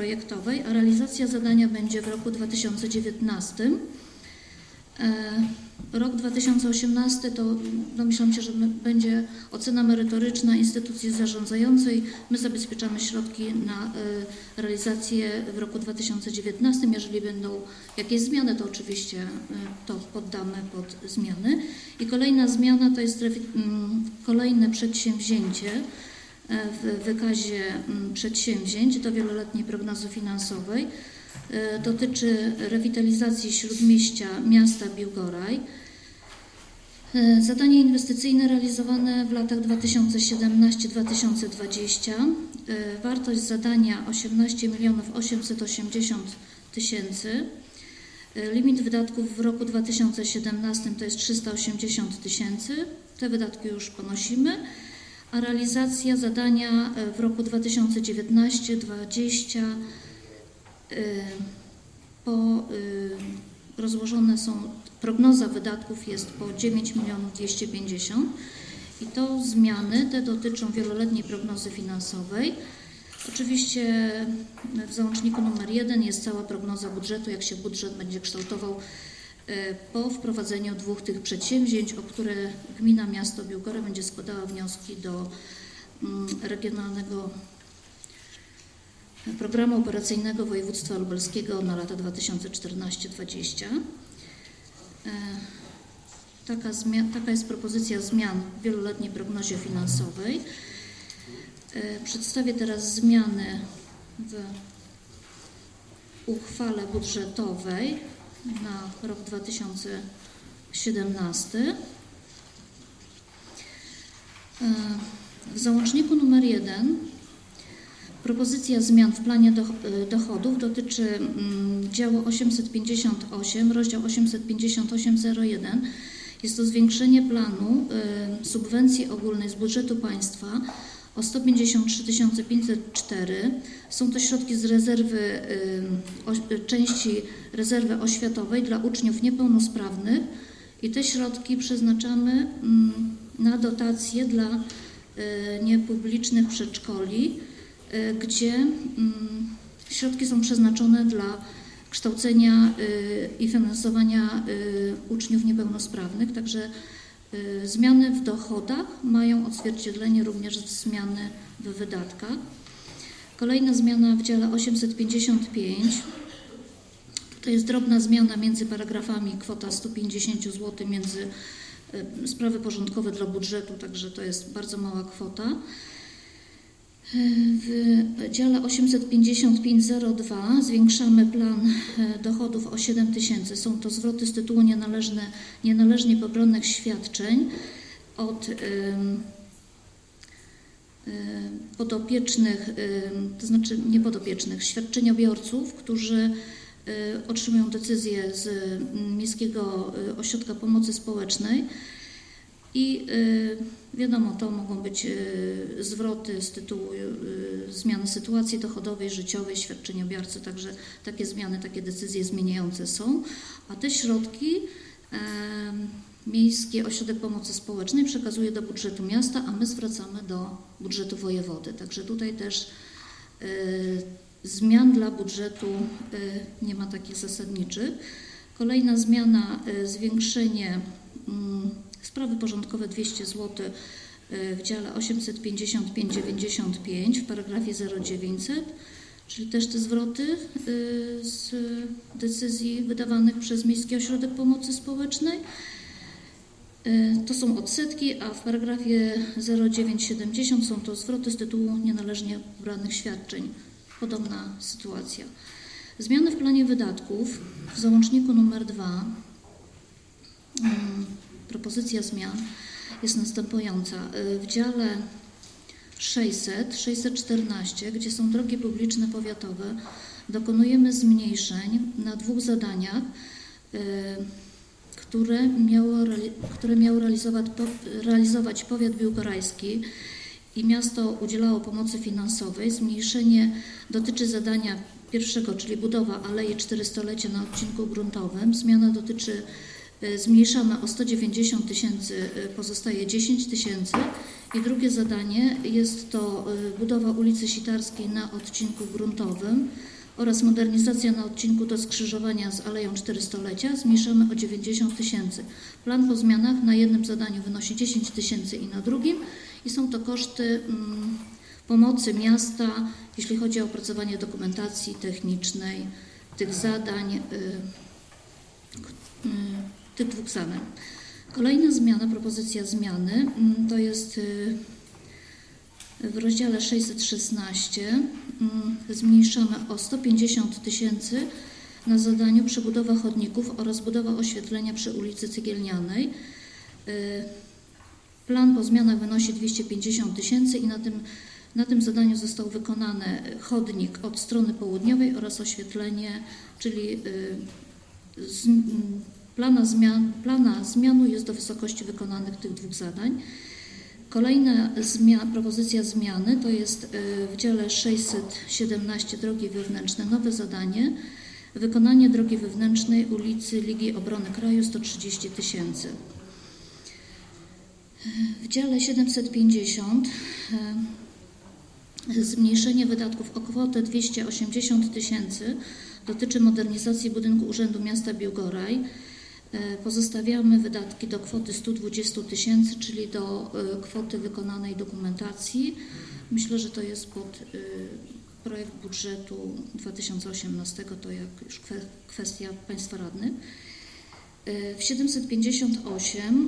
projektowej, a realizacja zadania będzie w roku dwa tysiące dziewiętnastym. Rok dwa tysiące osiemnasty to domyślam się, że będzie ocena merytoryczna instytucji zarządzającej. My zabezpieczamy środki na realizację w roku dwa tysiące dziewiętnastym. Jeżeli będą jakieś zmiany, to oczywiście to poddamy pod zmiany. I kolejna zmiana to jest kolejne przedsięwzięcie w wykazie przedsięwzięć do wieloletniej prognozy finansowej. Dotyczy rewitalizacji śródmieścia miasta Biłgoraj. Zadanie inwestycyjne realizowane w latach dwa tysiące siedemnasty do dwa tysiące dwudziestego. Wartość zadania osiemnaście milionów osiemset osiemdziesiąt tysięcy. Limit wydatków w roku dwa tysiące siedemnastym to jest trzysta osiemdziesiąt tysięcy. Te wydatki już ponosimy. A realizacja zadania w roku dwa tysiące dziewiętnastym do dwudziestego po, rozłożone są, prognoza wydatków jest po dziewięć milionów dwieście pięćdziesiąt i to zmiany te dotyczą wieloletniej prognozy finansowej. Oczywiście w załączniku numer jeden jest cała prognoza budżetu, jak się budżet będzie kształtował po wprowadzeniu dwóch tych przedsięwzięć, o które gmina, miasto Biłgoraj będzie składała wnioski do regionalnego Programu Operacyjnego Województwa Lubelskiego na lata dwa tysiące czternasty do dwudziestego. Taka, taka jest propozycja zmian w wieloletniej prognozie finansowej. Przedstawię teraz zmiany w uchwale budżetowej na rok dwa tysiące siedemnasty. W załączniku numer jeden propozycja zmian w planie dochodów dotyczy działu osiemset pięćdziesiąt osiem, rozdział osiemset pięćdziesiąt osiem zero jeden. Jest to zwiększenie planu subwencji ogólnej z budżetu państwa o sto pięćdziesiąt trzy tysiące pięćset cztery. Są to środki z rezerwy, części rezerwy oświatowej dla uczniów niepełnosprawnych i te środki przeznaczamy na dotacje dla niepublicznych przedszkoli, gdzie środki są przeznaczone dla kształcenia i finansowania uczniów niepełnosprawnych. Także zmiany w dochodach mają odzwierciedlenie również w zmiany w wydatkach. Kolejna zmiana w dziale osiemset pięćdziesiąt pięć. To jest drobna zmiana między paragrafami, kwota sto pięćdziesiąt złotych między sprawy porządkowe dla budżetu, także to jest bardzo mała kwota. W dziale osiemset pięćdziesiąt pięć zero dwa zwiększamy plan dochodów o siedem tysięcy. Są to zwroty z tytułu nienależne, nienależnie pobronych świadczeń od y, y, podopiecznych, y, to znaczy nie podopiecznych, świadczeniobiorców, którzy y, otrzymują decyzję z Miejskiego Ośrodka Pomocy Społecznej. I y, wiadomo, to mogą być y, zwroty z tytułu y, zmiany sytuacji dochodowej, życiowej, świadczeniobiorcy, także takie zmiany, takie decyzje zmieniające są, a te środki y, Miejski Ośrodek Pomocy Społecznej przekazuje do budżetu miasta, a my zwracamy do budżetu wojewody. Także tutaj też y, zmian dla budżetu y, nie ma takich zasadniczych. Kolejna zmiana, y, zwiększenie y, sprawy porządkowe dwieście złotych w dziale osiemset pięćdziesiąt pięć dziewięćdziesiąt pięć w paragrafie zero dziewięćset, czyli też te zwroty z decyzji wydawanych przez Miejski Ośrodek Pomocy Społecznej. To są odsetki, a w paragrafie zero dziewięć siedemdziesiąt są to zwroty z tytułu nienależnie pobranych świadczeń. Podobna sytuacja. Zmiany w planie wydatków w załączniku numer dwa. Propozycja zmian jest następująca. W dziale sześćset, sześćset czternaście, gdzie są drogi publiczne powiatowe, dokonujemy zmniejszeń na dwóch zadaniach, które miało, które miało realizować, realizować powiat biłgorajski i miasto udzielało pomocy finansowej. Zmniejszenie dotyczy zadania pierwszego, czyli budowa Alei czterystolecia na odcinku gruntowym. Zmiana dotyczy zmniejszamy o sto dziewięćdziesiąt tysięcy, pozostaje dziesięć tysięcy i drugie zadanie jest to budowa ulicy Sitarskiej na odcinku gruntowym. oraz modernizacja na odcinku do skrzyżowania z Aleją czterystolecia zmniejszamy o dziewięćdziesiąt tysięcy. Plan po zmianach na jednym zadaniu wynosi dziesięć tysięcy i na drugim i są to koszty mm, pomocy miasta, jeśli chodzi o opracowanie dokumentacji technicznej tych zadań, y, y, tych dwóch zadań. Kolejna zmiana, propozycja zmiany y, to jest y, w rozdziale sześćset szesnaście y, zmniejszamy o sto pięćdziesiąt tysięcy na zadaniu przebudowa chodników oraz budowa oświetlenia przy ulicy Cegielnianej. Y, plan po zmianach wynosi dwieście pięćdziesiąt tysięcy i na tym Na tym zadaniu został wykonany chodnik od strony południowej oraz oświetlenie, czyli z, plana, zmian, plana zmianu jest do wysokości wykonanych tych dwóch zadań. Kolejna zmiana, propozycja zmiany to jest w dziale sześćset siedemnaście drogi wewnętrzne, nowe zadanie, wykonanie drogi wewnętrznej ulicy Ligi Obrony Kraju sto trzydzieści tysięcy. W dziale siedemset pięćdziesiąt zmniejszenie wydatków o kwotę dwieście osiemdziesiąt tysięcy dotyczy modernizacji budynku Urzędu Miasta Biłgoraj. Pozostawiamy wydatki do kwoty sto dwadzieścia tysięcy, czyli do kwoty wykonanej dokumentacji. Myślę, że to jest pod projekt budżetu dwa tysiące osiemnastego, to jak już kwestia Państwa radnych. W siedemset pięćdziesiąt osiem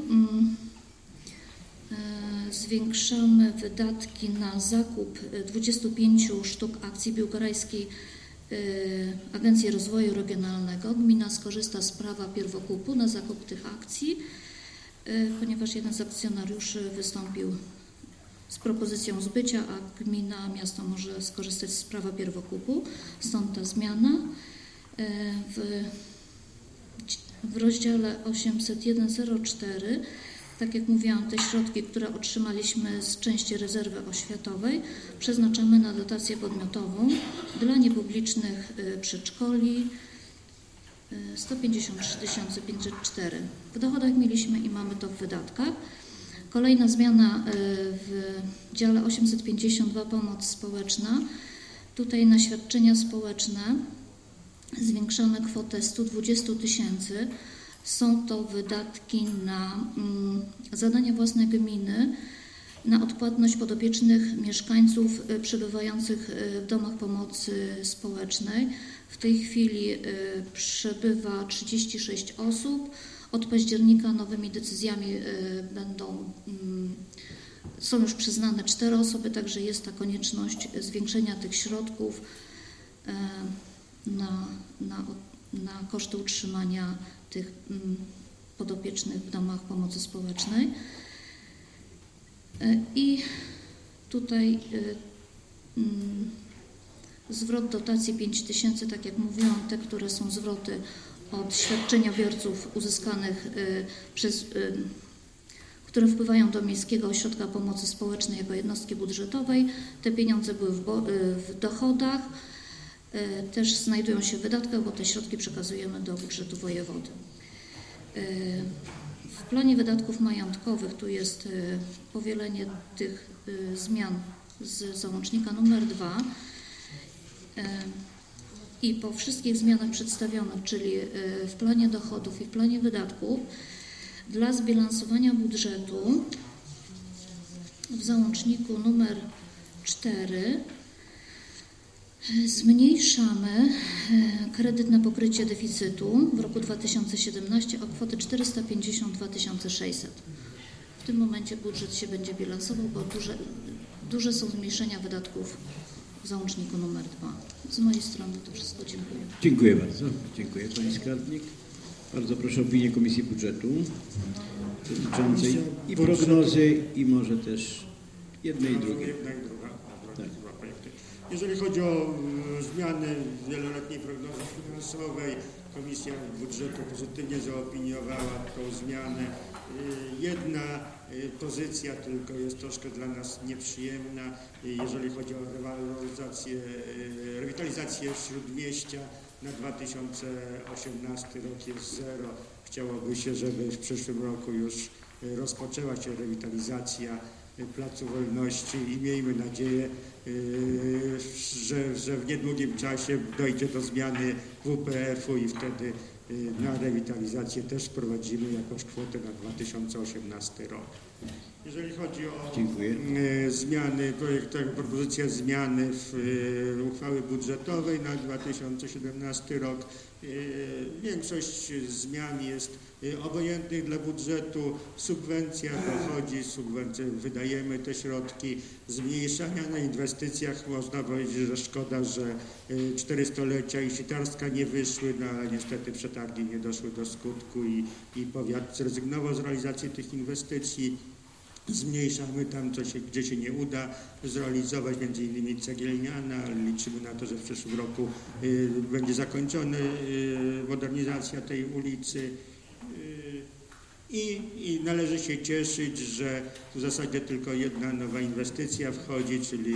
zwiększamy wydatki na zakup dwudziestu pięciu sztuk akcji Biłgorajskiej Agencji Rozwoju Regionalnego. Gmina skorzysta z prawa pierwokupu na zakup tych akcji, ponieważ jeden z akcjonariuszy wystąpił z propozycją zbycia, a gmina, miasto może skorzystać z prawa pierwokupu. Stąd ta zmiana. W, w rozdziale osiemset jeden zero cztery, tak jak mówiłam, te środki, które otrzymaliśmy z części rezerwy oświatowej, przeznaczamy na dotację podmiotową dla niepublicznych przedszkoli sto pięćdziesiąt trzy tysiące pięćset cztery. W dochodach mieliśmy i mamy to w wydatkach. Kolejna zmiana w dziale osiemset pięćdziesiąt dwa pomoc społeczna. Tutaj na świadczenia społeczne zwiększamy kwotę sto dwadzieścia tysięcy. Są to wydatki na mm, zadania własne gminy, na odpłatność podopiecznych mieszkańców y, przebywających y, w domach pomocy społecznej. W tej chwili y, przebywa trzydzieści sześć osób. Od października nowymi decyzjami y, będą, y, są już przyznane cztery osoby, także jest ta konieczność zwiększenia tych środków y, na, na, na koszty utrzymania tych podopiecznych w domach pomocy społecznej. I tutaj zwrot dotacji pięć tysięcy, tak jak mówiłam, te, które są zwroty od świadczeniobiorców uzyskanych przez, które wpływają do Miejskiego Ośrodka Pomocy Społecznej jako jednostki budżetowej. Te pieniądze były w, w dochodach. Też znajdują się w wydatkach, bo te środki przekazujemy do budżetu wojewody. W planie wydatków majątkowych tu jest powielenie tych zmian z załącznika numer dwa i po wszystkich zmianach przedstawionych, czyli w planie dochodów i w planie wydatków, dla zbilansowania budżetu w załączniku numer cztery zmniejszamy kredyt na pokrycie deficytu w roku dwa tysiące siedemnastym o kwotę czterysta pięćdziesiąt dwa tysiące sześćset. W tym momencie budżet się będzie bilansował, bo duże, duże są zmniejszenia wydatków w załączniku numer dwa. Z mojej strony to wszystko. Dziękuję. Dziękuję bardzo. Dziękuję Pani Skarbnik. Bardzo proszę o opinię Komisji Budżetu dotyczącej i prognozy, i może też jednej i drugiej. Jedna i druga. Tak. Jeżeli chodzi o zmiany wieloletniej prognozy finansowej, Komisja Budżetu pozytywnie zaopiniowała tą zmianę. Jedna pozycja tylko jest troszkę dla nas nieprzyjemna, jeżeli chodzi o rewitalizację, rewitalizację śródmieścia na dwa tysiące osiemnasty rok jest zero. Chciałoby się, żeby w przyszłym roku już rozpoczęła się rewitalizacja Placu Wolności i miejmy nadzieję, że, że w niedługim czasie dojdzie do zmiany W P F-u i wtedy na rewitalizację też wprowadzimy jakąś kwotę na dwa tysiące osiemnasty rok. Jeżeli chodzi o Dziękuję. zmiany, projekt, propozycja zmiany w uchwały budżetowej na dwa tysiące siedemnasty rok, większość zmian jest obojętnych dla budżetu, subwencja dochodzi, subwencje wydajemy te środki, zmniejszania na inwestycjach, można powiedzieć, że szkoda, że czterystolecia i Sitarska nie wyszły, no ale niestety przetargi nie doszły do skutku i, i powiat zrezygnował z realizacji tych inwestycji. Zmniejszamy tam, co się, gdzie się nie uda zrealizować, między innymi Cegielniana, ale liczymy na to, że w przyszłym roku y, będzie zakończona y, modernizacja tej ulicy. Y, i, I należy się cieszyć, że w zasadzie tylko jedna nowa inwestycja wchodzi, czyli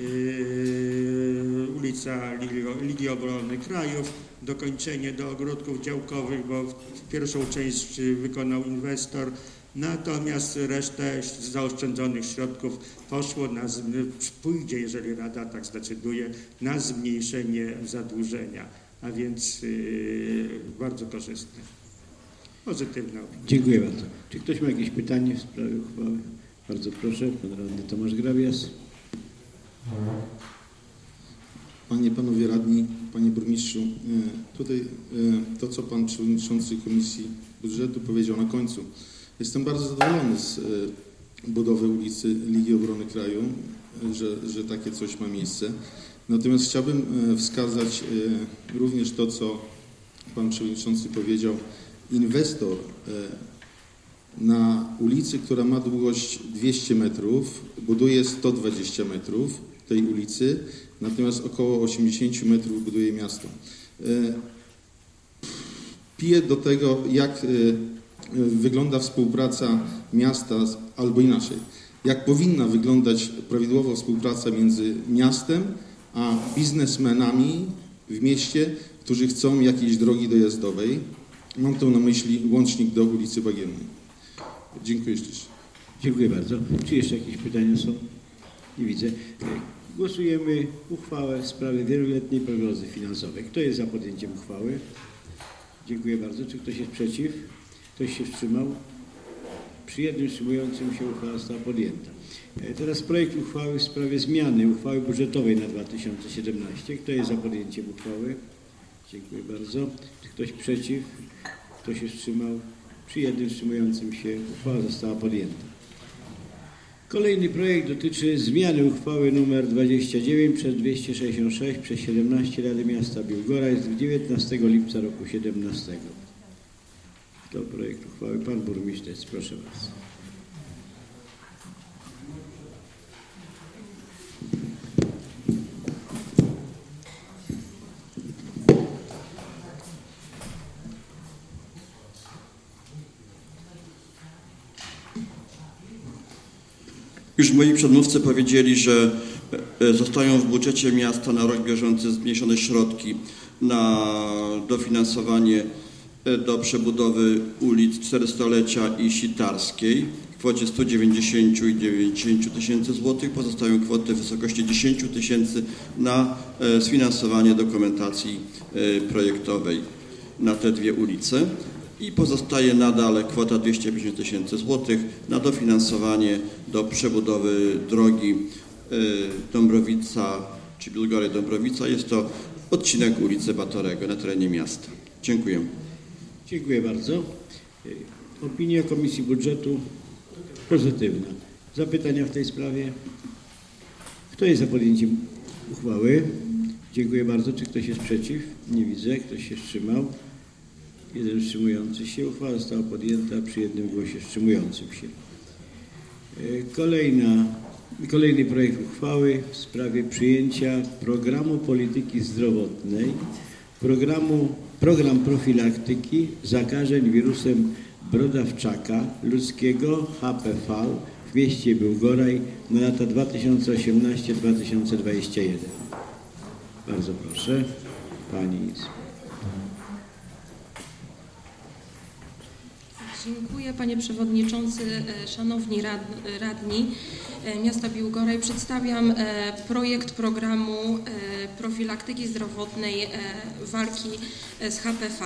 y, ulica Ligi, Ligi Obrony Krajów, dokończenie do ogródków działkowych, bo pierwszą część wykonał inwestor. Natomiast resztę zaoszczędzonych środków poszło na, pójdzie, jeżeli Rada tak zdecyduje, na zmniejszenie zadłużenia, a więc yy, bardzo korzystne. Pozytywna opinia. Dziękuję bardzo. Czy ktoś ma jakieś pytanie w sprawie uchwały? Bardzo proszę, pan radny Tomasz Grabias. Panie, panowie radni, panie burmistrzu, tutaj to, co pan przewodniczący Komisji Budżetu powiedział na końcu. Jestem bardzo zadowolony z budowy ulicy Ligi Obrony Kraju, że, że takie coś ma miejsce. Natomiast chciałbym wskazać również to, co pan przewodniczący powiedział. Inwestor na ulicy, która ma długość dwieście metrów, buduje sto dwadzieścia metrów tej ulicy, natomiast około osiemdziesiąt metrów buduje miasto. Piję do tego, jak wygląda współpraca miasta, albo inaczej, jak powinna wyglądać prawidłowo współpraca między miastem a biznesmenami w mieście, którzy chcą jakiejś drogi dojazdowej. Mam tu na myśli łącznik do ulicy Bagiennej. Dziękuję ślicznie. Dziękuję bardzo. Czy jeszcze jakieś pytania są? Nie widzę. Głosujemy uchwałę w sprawie wieloletniej prognozy finansowej. Kto jest za podjęciem uchwały? Dziękuję bardzo. Czy ktoś jest przeciw? Ktoś się wstrzymał? Przy jednym wstrzymującym się uchwała została podjęta. Teraz projekt uchwały w sprawie zmiany uchwały budżetowej na dwa tysiące siedemnasty. Kto jest za podjęciem uchwały? Dziękuję bardzo. Czy ktoś przeciw? Kto się wstrzymał? Przy jednym wstrzymującym się uchwała została podjęta. Kolejny projekt dotyczy zmiany uchwały nr dwadzieścia dziewięć przez dwieście sześćdziesiąt sześć przez siedemnaście Rady Miasta Biłgora z dziewiętnastego lipca roku siedemnastego. To projekt uchwały. Pan burmistrz, proszę bardzo. Już moi przedmówcy powiedzieli, że zostają w budżecie miasta na rok bieżący zmniejszone środki na dofinansowanie do przebudowy ulic czterystolecia i Sitarskiej w kwocie stu dziewięćdziesięciu dziewięć tysięcy złotych. Pozostają kwoty w wysokości dziesięć tysięcy na sfinansowanie dokumentacji projektowej na te dwie ulice. I pozostaje nadal kwota dwieście pięćdziesiąt tysięcy złotych na dofinansowanie do przebudowy drogi Dąbrowica, czy Biłgory-Dąbrowica. Jest to odcinek ulicy Batorego na terenie miasta. Dziękuję. Dziękuję bardzo. Opinia Komisji Budżetu pozytywna. Zapytania w tej sprawie? Kto jest za podjęciem uchwały? Dziękuję bardzo. Czy ktoś jest przeciw? Nie widzę. Ktoś się wstrzymał? Jeden wstrzymujący się. Uchwała została podjęta przy jednym głosie wstrzymującym się. Kolejna, kolejny projekt uchwały w sprawie przyjęcia programu polityki zdrowotnej, programu, program profilaktyki zakażeń wirusem brodawczaka ludzkiego H P V w mieście Biłgoraj na lata dwa tysiące osiemnasty do dwa tysiące dwudziestego pierwszego. Bardzo proszę. Pani Dziękuję Panie Przewodniczący, Szanowni Radni Miasta Biłgoraj. Przedstawiam projekt programu profilaktyki zdrowotnej walki z H P V.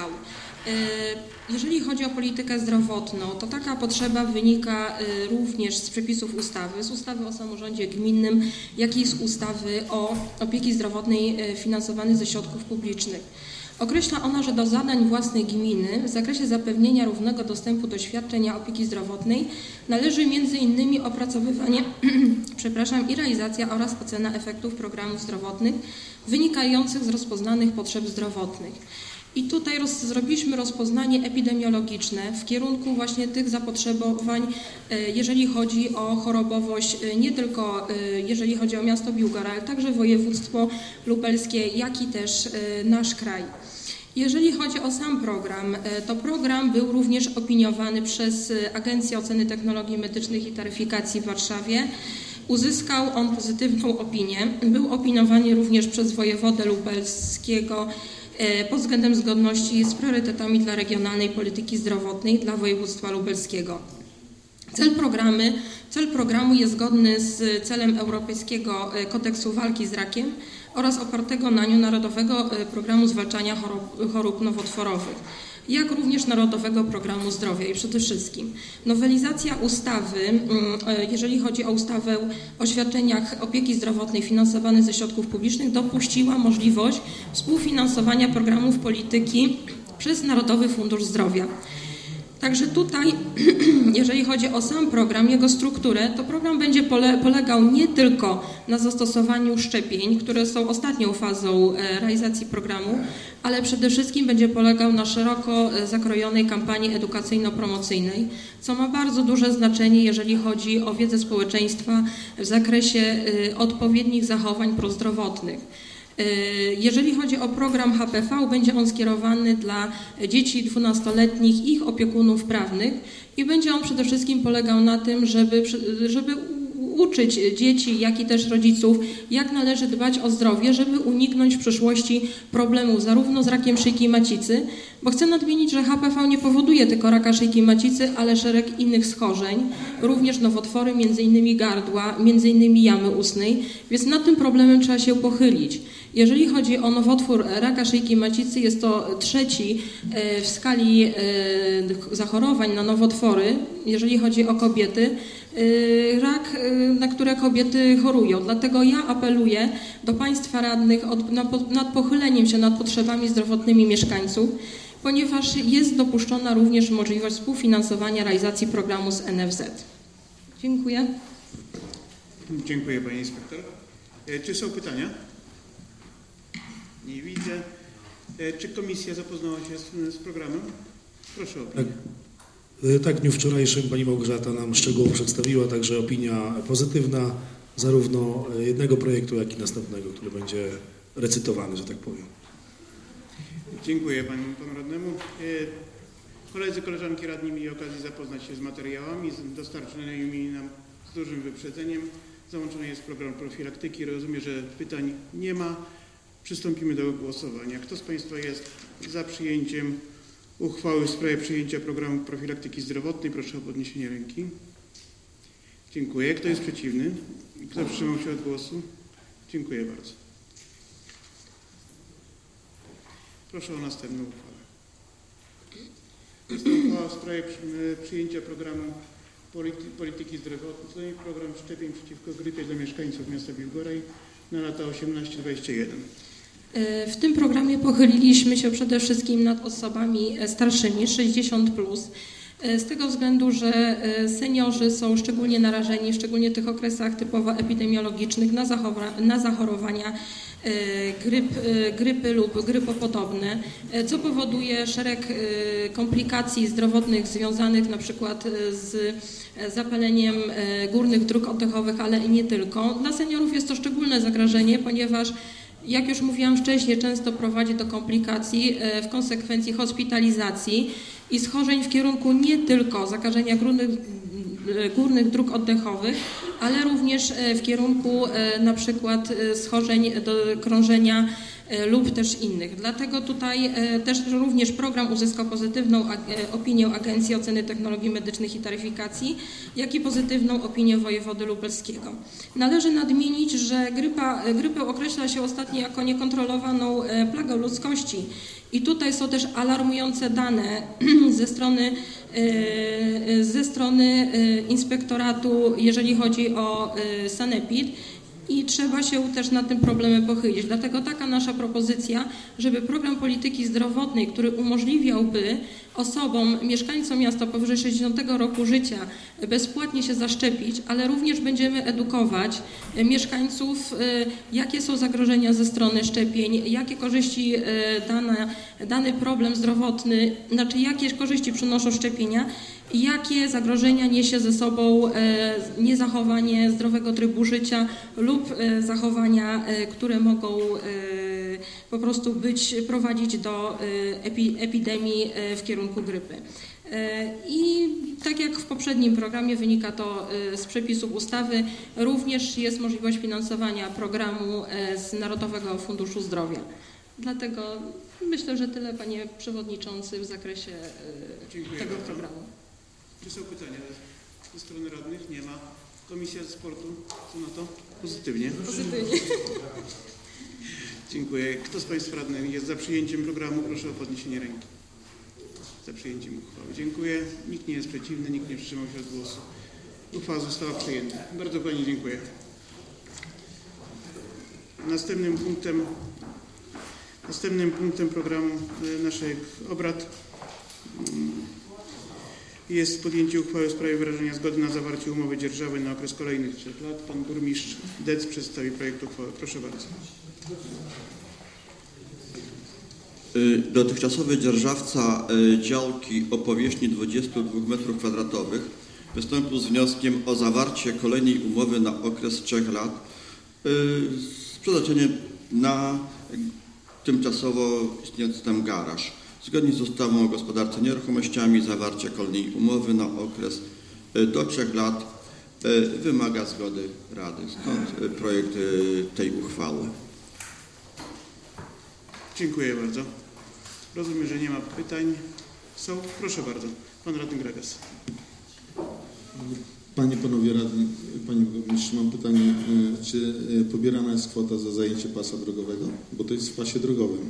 Jeżeli chodzi o politykę zdrowotną, to taka potrzeba wynika również z przepisów ustawy, z ustawy o samorządzie gminnym, jak i z ustawy o opieki zdrowotnej finansowanej ze środków publicznych. Określa ona, że do zadań własnych gminy w zakresie zapewnienia równego dostępu do świadczenia opieki zdrowotnej należy między innymi opracowywanie przepraszam, i realizacja oraz ocena efektów programów zdrowotnych wynikających z rozpoznanych potrzeb zdrowotnych. I tutaj roz, zrobiliśmy rozpoznanie epidemiologiczne w kierunku właśnie tych zapotrzebowań, jeżeli chodzi o chorobowość, nie tylko jeżeli chodzi o miasto Biłgoraj, ale także województwo lubelskie, jak i też nasz kraj. Jeżeli chodzi o sam program, to program był również opiniowany przez Agencję Oceny Technologii Medycznych i Taryfikacji w Warszawie. Uzyskał on pozytywną opinię. Był opiniowany również przez wojewodę lubelskiego pod względem zgodności z priorytetami dla regionalnej polityki zdrowotnej dla województwa lubelskiego. Cel, programy, cel programu jest zgodny z celem Europejskiego Kodeksu Walki z Rakiem oraz opartego na niu Narodowego Programu Zwalczania Chorób, chorób Nowotworowych, jak również Narodowego Programu Zdrowia. I przede wszystkim nowelizacja ustawy, jeżeli chodzi o ustawę o świadczeniach opieki zdrowotnej finansowanych ze środków publicznych, dopuściła możliwość współfinansowania programów polityki przez Narodowy Fundusz Zdrowia. Także tutaj, jeżeli chodzi o sam program, jego strukturę, to program będzie pole, polegał nie tylko na zastosowaniu szczepień, które są ostatnią fazą realizacji programu, ale przede wszystkim będzie polegał na szeroko zakrojonej kampanii edukacyjno-promocyjnej, co ma bardzo duże znaczenie, jeżeli chodzi o wiedzę społeczeństwa w zakresie odpowiednich zachowań prozdrowotnych. Jeżeli chodzi o program H P V, będzie on skierowany dla dzieci dwunastoletnich i ich opiekunów prawnych i będzie on przede wszystkim polegał na tym, żeby, żeby uczyć dzieci, jak i też rodziców, jak należy dbać o zdrowie, żeby uniknąć w przyszłości problemów zarówno z rakiem szyjki macicy, bo chcę nadmienić, że H P V nie powoduje tylko raka szyjki macicy, ale szereg innych schorzeń, również nowotwory, między innymi gardła, między innymi jamy ustnej, więc nad tym problemem trzeba się pochylić. Jeżeli chodzi o nowotwór raka szyjki macicy, jest to trzeci w skali zachorowań na nowotwory, jeżeli chodzi o kobiety, rak, na które kobiety chorują. Dlatego ja apeluję do Państwa radnych nad pochyleniem się nad potrzebami zdrowotnymi mieszkańców, ponieważ jest dopuszczona również możliwość współfinansowania realizacji programu z N F Z. Dziękuję. Dziękuję Pani Inspektor. Czy są pytania? Nie widzę. Czy komisja zapoznała się z, z programem? Proszę o opinię. Tak, tak, w dniu wczorajszym Pani Małgorzata nam szczegółowo przedstawiła, także opinia pozytywna zarówno jednego projektu, jak i następnego, który będzie recytowany, że tak powiem. Dziękuję Panu, panu radnemu. Koledzy, koleżanki radni mieli okazję zapoznać się z materiałami dostarczonymi nam z dużym wyprzedzeniem. Załączony jest program profilaktyki. Rozumiem, że pytań nie ma. Przystąpimy do głosowania. Kto z Państwa jest za przyjęciem uchwały w sprawie przyjęcia programu profilaktyki zdrowotnej? Proszę o podniesienie ręki. Dziękuję. Kto jest przeciwny? Kto wstrzymał się od głosu? Dziękuję bardzo. Proszę o następną uchwałę. Jest to uchwała w sprawie przyjęcia programu polityki zdrowotnej, program szczepień przeciwko grypie dla mieszkańców miasta Biłgoraj na lata osiemnaście dwadzieścia jeden. W tym programie pochyliliśmy się przede wszystkim nad osobami starszymi, sześćdziesiąt plus, z tego względu, że seniorzy są szczególnie narażeni, szczególnie w tych okresach typowo epidemiologicznych, na, na zachorowania gryp, grypy lub grypopodobne, co powoduje szereg komplikacji zdrowotnych związanych na przykład z zapaleniem górnych dróg oddechowych, ale i nie tylko. Dla seniorów jest to szczególne zagrożenie, ponieważ jak już mówiłam wcześniej, często prowadzi do komplikacji, w konsekwencji hospitalizacji i schorzeń w kierunku nie tylko zakażenia górnych, górnych dróg oddechowych, ale również w kierunku na przykład schorzeń do krążenia lub też innych. Dlatego tutaj też również program uzyskał pozytywną opinię Agencji Oceny Technologii Medycznych i Taryfikacji, jak i pozytywną opinię wojewody lubelskiego. Należy nadmienić, że grypa, grypę określa się ostatnio jako niekontrolowaną plagę ludzkości i tutaj są też alarmujące dane ze strony, ze strony inspektoratu, jeżeli chodzi o sanepid. I trzeba się też nad tym problemem pochylić. Dlatego taka nasza propozycja, żeby program polityki zdrowotnej, który umożliwiałby osobom, mieszkańcom miasta powyżej sześćdziesiątego roku życia bezpłatnie się zaszczepić, ale również będziemy edukować mieszkańców, jakie są zagrożenia ze strony szczepień, jakie korzyści dana, dany problem zdrowotny, znaczy jakie korzyści przynoszą szczepienia, jakie zagrożenia niesie ze sobą niezachowanie zdrowego trybu życia lub zachowania, które mogą po prostu być, prowadzić do epidemii w kierunku grypy. I tak jak w poprzednim programie wynika to z przepisów ustawy, również jest możliwość finansowania programu z Narodowego Funduszu Zdrowia. Dlatego myślę, że tyle, panie przewodniczący, w zakresie Dziękuję tego bardzo. programu. Czy są pytania ze strony radnych? Nie ma. Komisja Sportu, co na to? Pozytywnie. Pozytywnie. Dziękuję. Kto z państwa radnych jest za przyjęciem programu? Proszę o podniesienie ręki. Za przyjęciem uchwały. Dziękuję. Nikt nie jest przeciwny, nikt nie wstrzymał się od głosu. Uchwała została przyjęta. Bardzo pani dziękuję. Następnym punktem, następnym punktem programu naszych obrad jest podjęcie uchwały w sprawie wyrażenia zgody na zawarcie umowy dzierżawy na okres kolejnych trzech lat. Pan burmistrz Dec przedstawi projekt uchwały. Proszę bardzo. Dotychczasowy dzierżawca działki o powierzchni dwudziestu dwóch metrów kwadratowych wystąpił z wnioskiem o zawarcie kolejnej umowy na okres trzech lat z przeznaczeniem na tymczasowo istniejący tam garaż. Zgodnie z ustawą o gospodarce nieruchomościami zawarcie kolejnej umowy na okres do trzech lat wymaga zgody Rady. Stąd projekt tej uchwały. Dziękuję bardzo. Rozumiem, że nie ma pytań. Są? Proszę bardzo. Pan radny Gregas. Panie, panowie radni, panie burmistrzu, mam pytanie, czy pobierana jest kwota za zajęcie pasa drogowego? Bo to jest w pasie drogowym.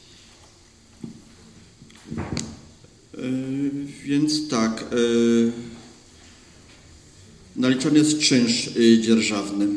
Yy, więc tak, yy, naliczony jest czynsz yy, dzierżawny.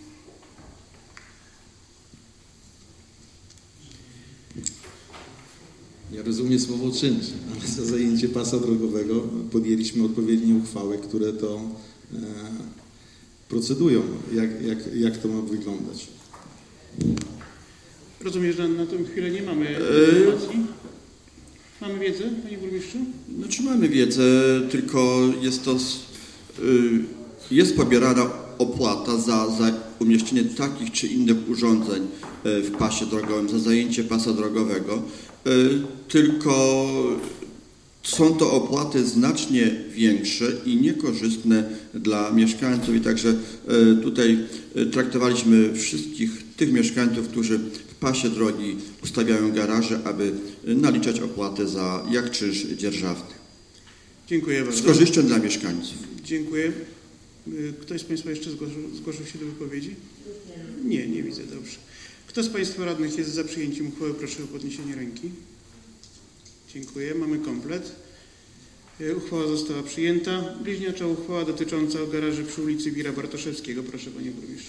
Ja rozumiem słowo czynsz, ale za zajęcie pasa drogowego podjęliśmy odpowiednie uchwały, które to e, procedują. Jak, jak, jak to ma wyglądać? Rozumiem, że na tę chwilę nie mamy Yy, informacji. Mamy wiedzę, panie burmistrzu? Znaczy mamy wiedzę, tylko jest to, yy, jest pobierana opłata za, za umieszczenie takich czy innych urządzeń yy, w pasie drogowym, za zajęcie pasa drogowego, yy, tylko są to opłaty znacznie większe i niekorzystne dla mieszkańców i także yy, tutaj yy, traktowaliśmy wszystkich tych mieszkańców, którzy w pasie drogi ustawiają garaże, aby naliczać opłaty za jak czynsz dzierżawny. Dziękuję bardzo. Z korzyścią dla mieszkańców. Dziękuję. Ktoś z państwa jeszcze zgłosił, zgłosił się do wypowiedzi? Nie, nie widzę. Dobrze. Kto z państwa radnych jest za przyjęciem uchwały? Proszę o podniesienie ręki. Dziękuję. Mamy komplet. Uchwała została przyjęta. Bliźniacza uchwała dotycząca garaży przy ulicy Wira Bartoszewskiego. Proszę, panie burmistrzu.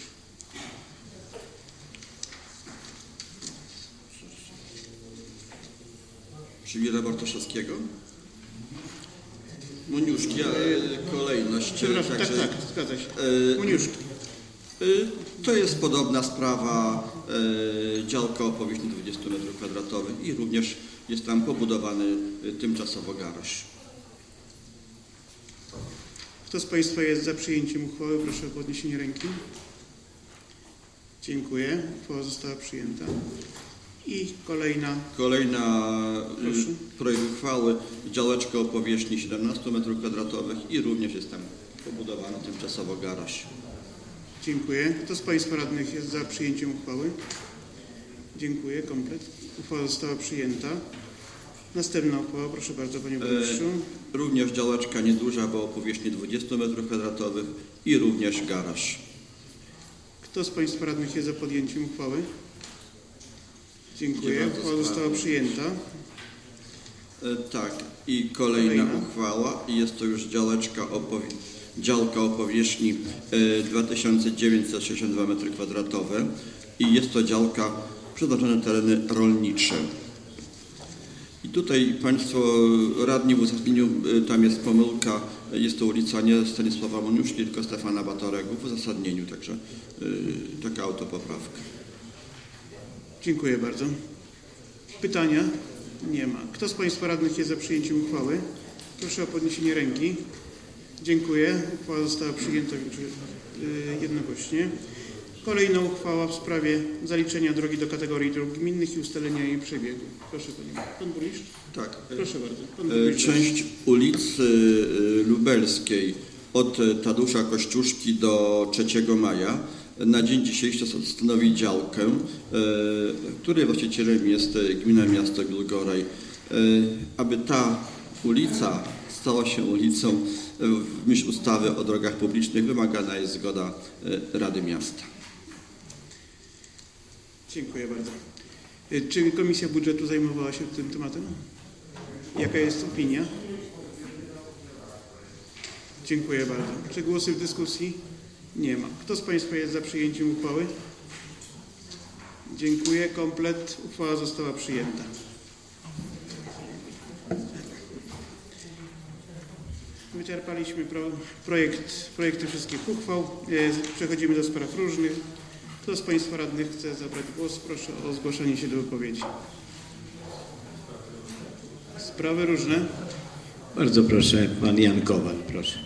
Przy Wira Bartoszewskiego? Moniuszki, ale kolejność. Przepraszam, także, tak, tak, zgadza się. Moniuszki. To jest podobna sprawa, działka o powierzchni dwudziestu metrów kwadratowych i również jest tam pobudowany tymczasowo garaż. Kto z państwa jest za przyjęciem uchwały? Proszę o podniesienie ręki. Dziękuję. Uchwała została przyjęta. I kolejna. Kolejna Proszę. projekt uchwały, działeczka o powierzchni siedemnastu metrów kwadratowych i również jest tam pobudowany tymczasowo garaż. Dziękuję. Kto z państwa radnych jest za przyjęciem uchwały? Dziękuję. Komplet. Uchwała została przyjęta. Następna uchwała, proszę bardzo, panie burmistrzu. E, również działeczka nieduża, bo o powierzchni dwudziestu metrów kwadratowych i również garaż. Kto z państwa radnych jest za podjęciem uchwały? Dziękuję. Uchwała została przyjęta. E, tak. I kolejna, kolejna uchwała. I jest to już działeczka o powie działka o powierzchni e, dwa tysiące dziewięćset sześćdziesiąt dwa metry kwadratowe. I jest to działka przeznaczona na tereny rolnicze. I tutaj państwo radni w uzasadnieniu, tam jest pomyłka, jest to ulica nie Stanisława Moniuszki, tylko Stefana Batorego w uzasadnieniu, także yy, taka autopoprawka. Dziękuję bardzo. Pytania? Nie ma. Kto z państwa radnych jest za przyjęciem uchwały? Proszę o podniesienie ręki. Dziękuję. Uchwała została przyjęta yy, jednogłośnie. Kolejna uchwała w sprawie zaliczenia drogi do kategorii dróg gminnych i ustalenia jej przebiegu. Proszę panie. Pan burmistrz? Tak. Proszę bardzo. Pan burmistrz. Część ulicy Lubelskiej od Tadeusza Kościuszki do trzeciego maja na dzień dzisiejszy stanowi działkę, której właścicielem jest gmina miasto Biłgoraj. Aby ta ulica stała się ulicą w myśl ustawy o drogach publicznych, wymagana jest zgoda Rady Miasta. Dziękuję bardzo. Czy Komisja Budżetu zajmowała się tym tematem? Jaka jest opinia? Dziękuję bardzo. Czy głosy w dyskusji? Nie ma. Kto z państwa jest za przyjęciem uchwały? Dziękuję. Komplet. Uchwała została przyjęta. Wyczerpaliśmy pro, projekt, projekty wszystkich uchwał. Przechodzimy do spraw różnych. Kto z państwa radnych chce zabrać głos? Proszę o zgłaszanie się do wypowiedzi. Sprawy różne. Bardzo proszę, pan Jan Kowal, proszę.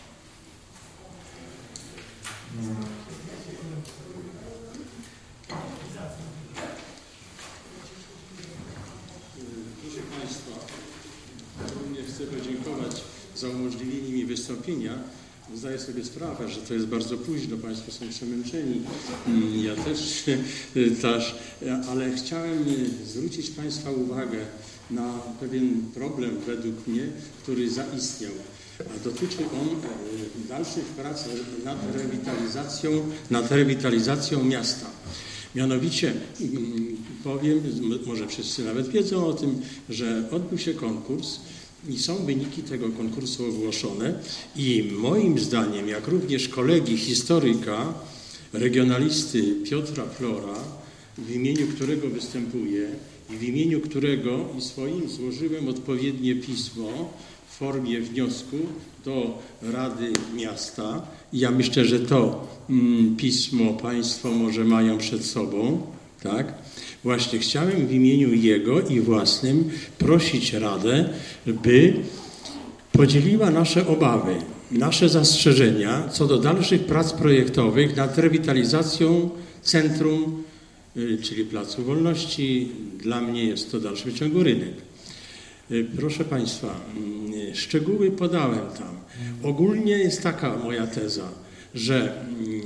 Proszę państwa, również chcę podziękować za umożliwienie mi wystąpienia. Zdaję sobie sprawę, że to jest bardzo późno, państwo są przemęczeni, ja też, też, ale chciałem zwrócić państwa uwagę na pewien problem według mnie, który zaistniał. A dotyczy on dalszych prac nad rewitalizacją, nad rewitalizacją miasta. Mianowicie powiem, może wszyscy nawet wiedzą o tym, że odbył się konkurs i są wyniki tego konkursu ogłoszone i moim zdaniem, jak również kolegi historyka, regionalisty Piotra Flora, w imieniu którego występuję i w imieniu którego i swoim złożyłem odpowiednie pismo w formie wniosku do Rady Miasta. I ja myślę, że to mm, pismo państwo może mają przed sobą, tak? Właśnie chciałem w imieniu jego i własnym prosić Radę, by podzieliła nasze obawy, nasze zastrzeżenia co do dalszych prac projektowych nad rewitalizacją centrum, czyli Placu Wolności. Dla mnie jest to w dalszym ciągu rynek. Proszę państwa, szczegóły podałem tam. Ogólnie jest taka moja teza, że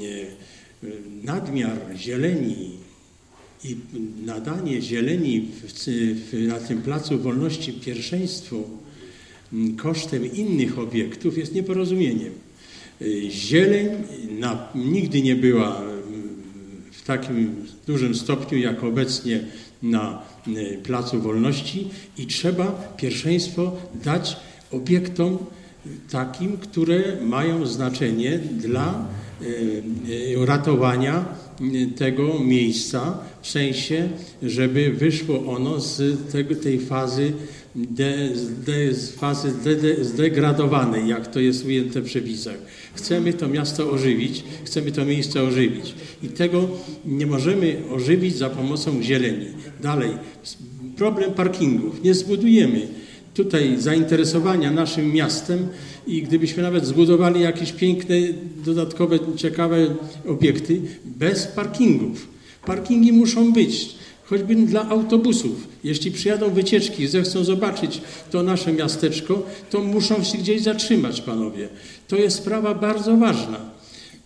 nadmiar zieleni i nadanie zieleni w, w, na tym Placu Wolności pierwszeństwu kosztem innych obiektów jest nieporozumieniem. Zieleń na, nigdy nie była w takim dużym stopniu jak obecnie na Placu Wolności i trzeba pierwszeństwo dać obiektom takim, które mają znaczenie dla ratowania tego miejsca, w sensie, żeby wyszło ono z tego, tej fazy, de, de, z fazy de, de, zdegradowanej, jak to jest ujęte w przepisach. Chcemy to miasto ożywić, chcemy to miejsce ożywić i tego nie możemy ożywić za pomocą zieleni. Dalej, problem parkingów. Nie zbudujemy tutaj zainteresowania naszym miastem i gdybyśmy nawet zbudowali jakieś piękne, dodatkowe, ciekawe obiekty bez parkingów. Parkingi muszą być, choćby dla autobusów. Jeśli przyjadą wycieczki, zechcą zobaczyć to nasze miasteczko, to muszą się gdzieś zatrzymać, panowie. To jest sprawa bardzo ważna.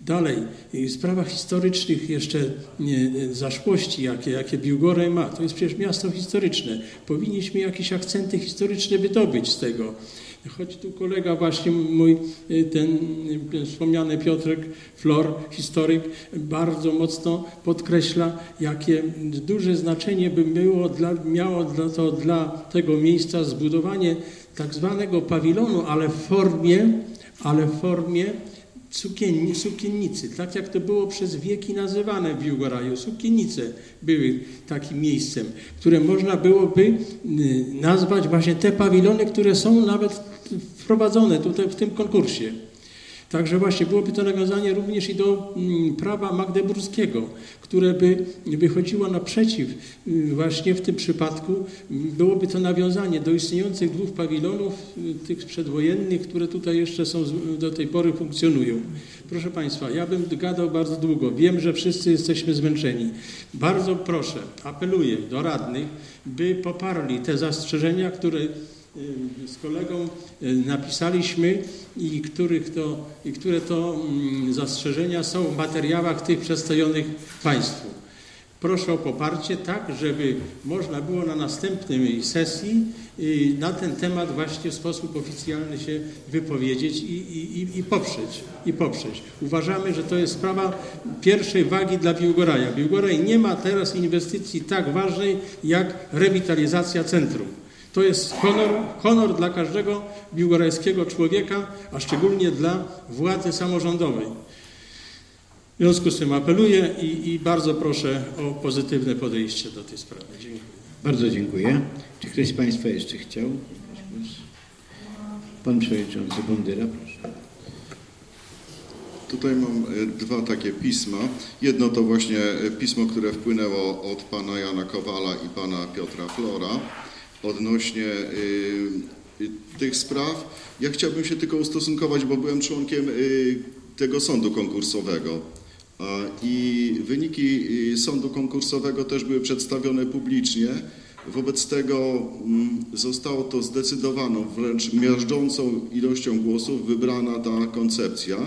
Dalej, w sprawach historycznych jeszcze nie, zaszłości, jakie, jakie Biłgoraj ma, to jest przecież miasto historyczne. Powinniśmy jakieś akcenty historyczne wydobyć z tego. Choć tu kolega właśnie mój, ten wspomniany Piotrek Flor, historyk, bardzo mocno podkreśla, jakie duże znaczenie by było dla, miało dla, to, dla tego miejsca zbudowanie tak zwanego pawilonu, ale w formie, ale w formie Sukienni, sukiennicy, tak jak to było przez wieki nazywane w Biłgoraju. Sukiennice były takim miejscem, które można byłoby nazwać właśnie te pawilony, które są nawet wprowadzone tutaj w tym konkursie. Także właśnie byłoby to nawiązanie również i do prawa magdeburskiego, które by wychodziło naprzeciw właśnie w tym przypadku. Byłoby to nawiązanie do istniejących dwóch pawilonów, tych przedwojennych, które tutaj jeszcze są, do tej pory funkcjonują. Proszę Państwa, ja bym gadał bardzo długo. Wiem, że wszyscy jesteśmy zmęczeni. Bardzo proszę, apeluję do radnych, by poparli te zastrzeżenia, które z kolegą napisaliśmy i, których to, i które to zastrzeżenia są w materiałach tych przedstawionych Państwu. Proszę o poparcie tak, żeby można było na następnej sesji na ten temat właśnie w sposób oficjalny się wypowiedzieć i, i, i, poprzeć, i poprzeć. Uważamy, że to jest sprawa pierwszej wagi dla Biłgoraja. Biłgoraj nie ma teraz inwestycji tak ważnej jak rewitalizacja centrum. To jest honor, honor dla każdego biłgorajskiego człowieka, a szczególnie dla władzy samorządowej. W związku z tym apeluję i, i bardzo proszę o pozytywne podejście do tej sprawy. Dziękuję. Bardzo dziękuję. Czy ktoś z Państwa jeszcze chciał? Pan Przewodniczący Bondyra, proszę. Tutaj mam dwa takie pisma. Jedno to właśnie pismo, które wpłynęło od pana Jana Kowala i pana Piotra Flora odnośnie y, tych spraw. Ja chciałbym się tylko ustosunkować, bo byłem członkiem y, tego sądu konkursowego a, i wyniki y, sądu konkursowego też były przedstawione publicznie. Wobec tego y, zostało to zdecydowaną, wręcz miażdżącą ilością głosów wybrana ta koncepcja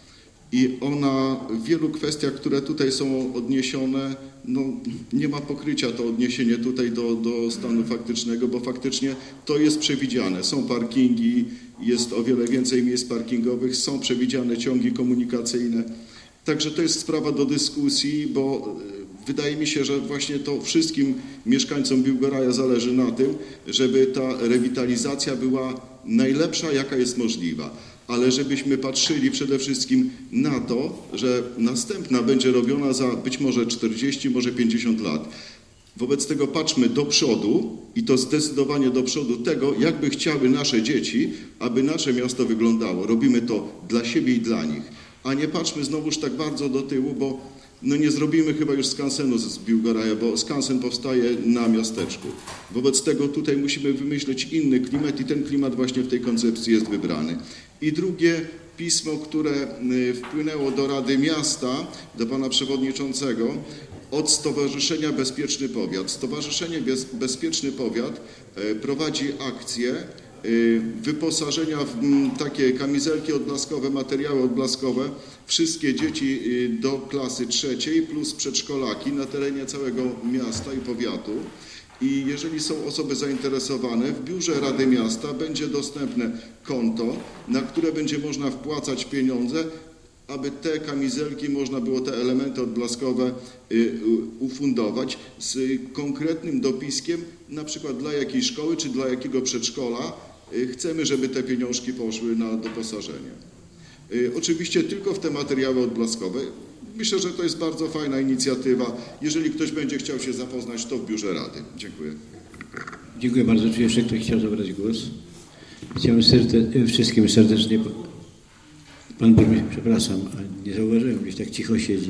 i ona w wielu kwestiach, które tutaj są odniesione, no, nie ma pokrycia to odniesienie tutaj do, do stanu faktycznego, bo faktycznie to jest przewidziane. Są parkingi, jest o wiele więcej miejsc parkingowych, są przewidziane ciągi komunikacyjne. Także to jest sprawa do dyskusji, bo wydaje mi się, że właśnie to wszystkim mieszkańcom Biłgoraja zależy na tym, żeby ta rewitalizacja była najlepsza, jaka jest możliwa. Ale żebyśmy patrzyli przede wszystkim na to, że następna będzie robiona za być może czterdzieści, może pięćdziesiąt lat. Wobec tego patrzmy do przodu i to zdecydowanie do przodu tego, jakby chciały nasze dzieci, aby nasze miasto wyglądało. Robimy to dla siebie i dla nich, a nie patrzmy znowuż tak bardzo do tyłu, bo no nie zrobimy chyba już skansenu z Biłgoraja, bo skansen powstaje na miasteczku. Wobec tego tutaj musimy wymyśleć inny klimat i ten klimat właśnie w tej koncepcji jest wybrany. I drugie pismo, które wpłynęło do Rady Miasta, do pana przewodniczącego, od Stowarzyszenia Bezpieczny Powiat. Stowarzyszenie Bezpieczny Powiat prowadzi akcję wyposażenia w takie kamizelki odblaskowe, materiały odblaskowe, wszystkie dzieci do klasy trzeciej plus przedszkolaki na terenie całego miasta i powiatu. I jeżeli są osoby zainteresowane, w biurze Rady Miasta będzie dostępne konto, na które będzie można wpłacać pieniądze, aby te kamizelki, można było te elementy odblaskowe ufundować z konkretnym dopiskiem, na przykład dla jakiej szkoły czy dla jakiego przedszkola chcemy, żeby te pieniążki poszły na doposażenie. Oczywiście tylko w te materiały odblaskowe. Myślę, że to jest bardzo fajna inicjatywa. Jeżeli ktoś będzie chciał się zapoznać, to w biurze Rady. Dziękuję. Dziękuję bardzo. Czy jeszcze ktoś chciał zabrać głos? Chciałem serde wszystkim serdecznie... Pan burmistrz, przepraszam, nie zauważyłem, gdzieś tak cicho siedzi.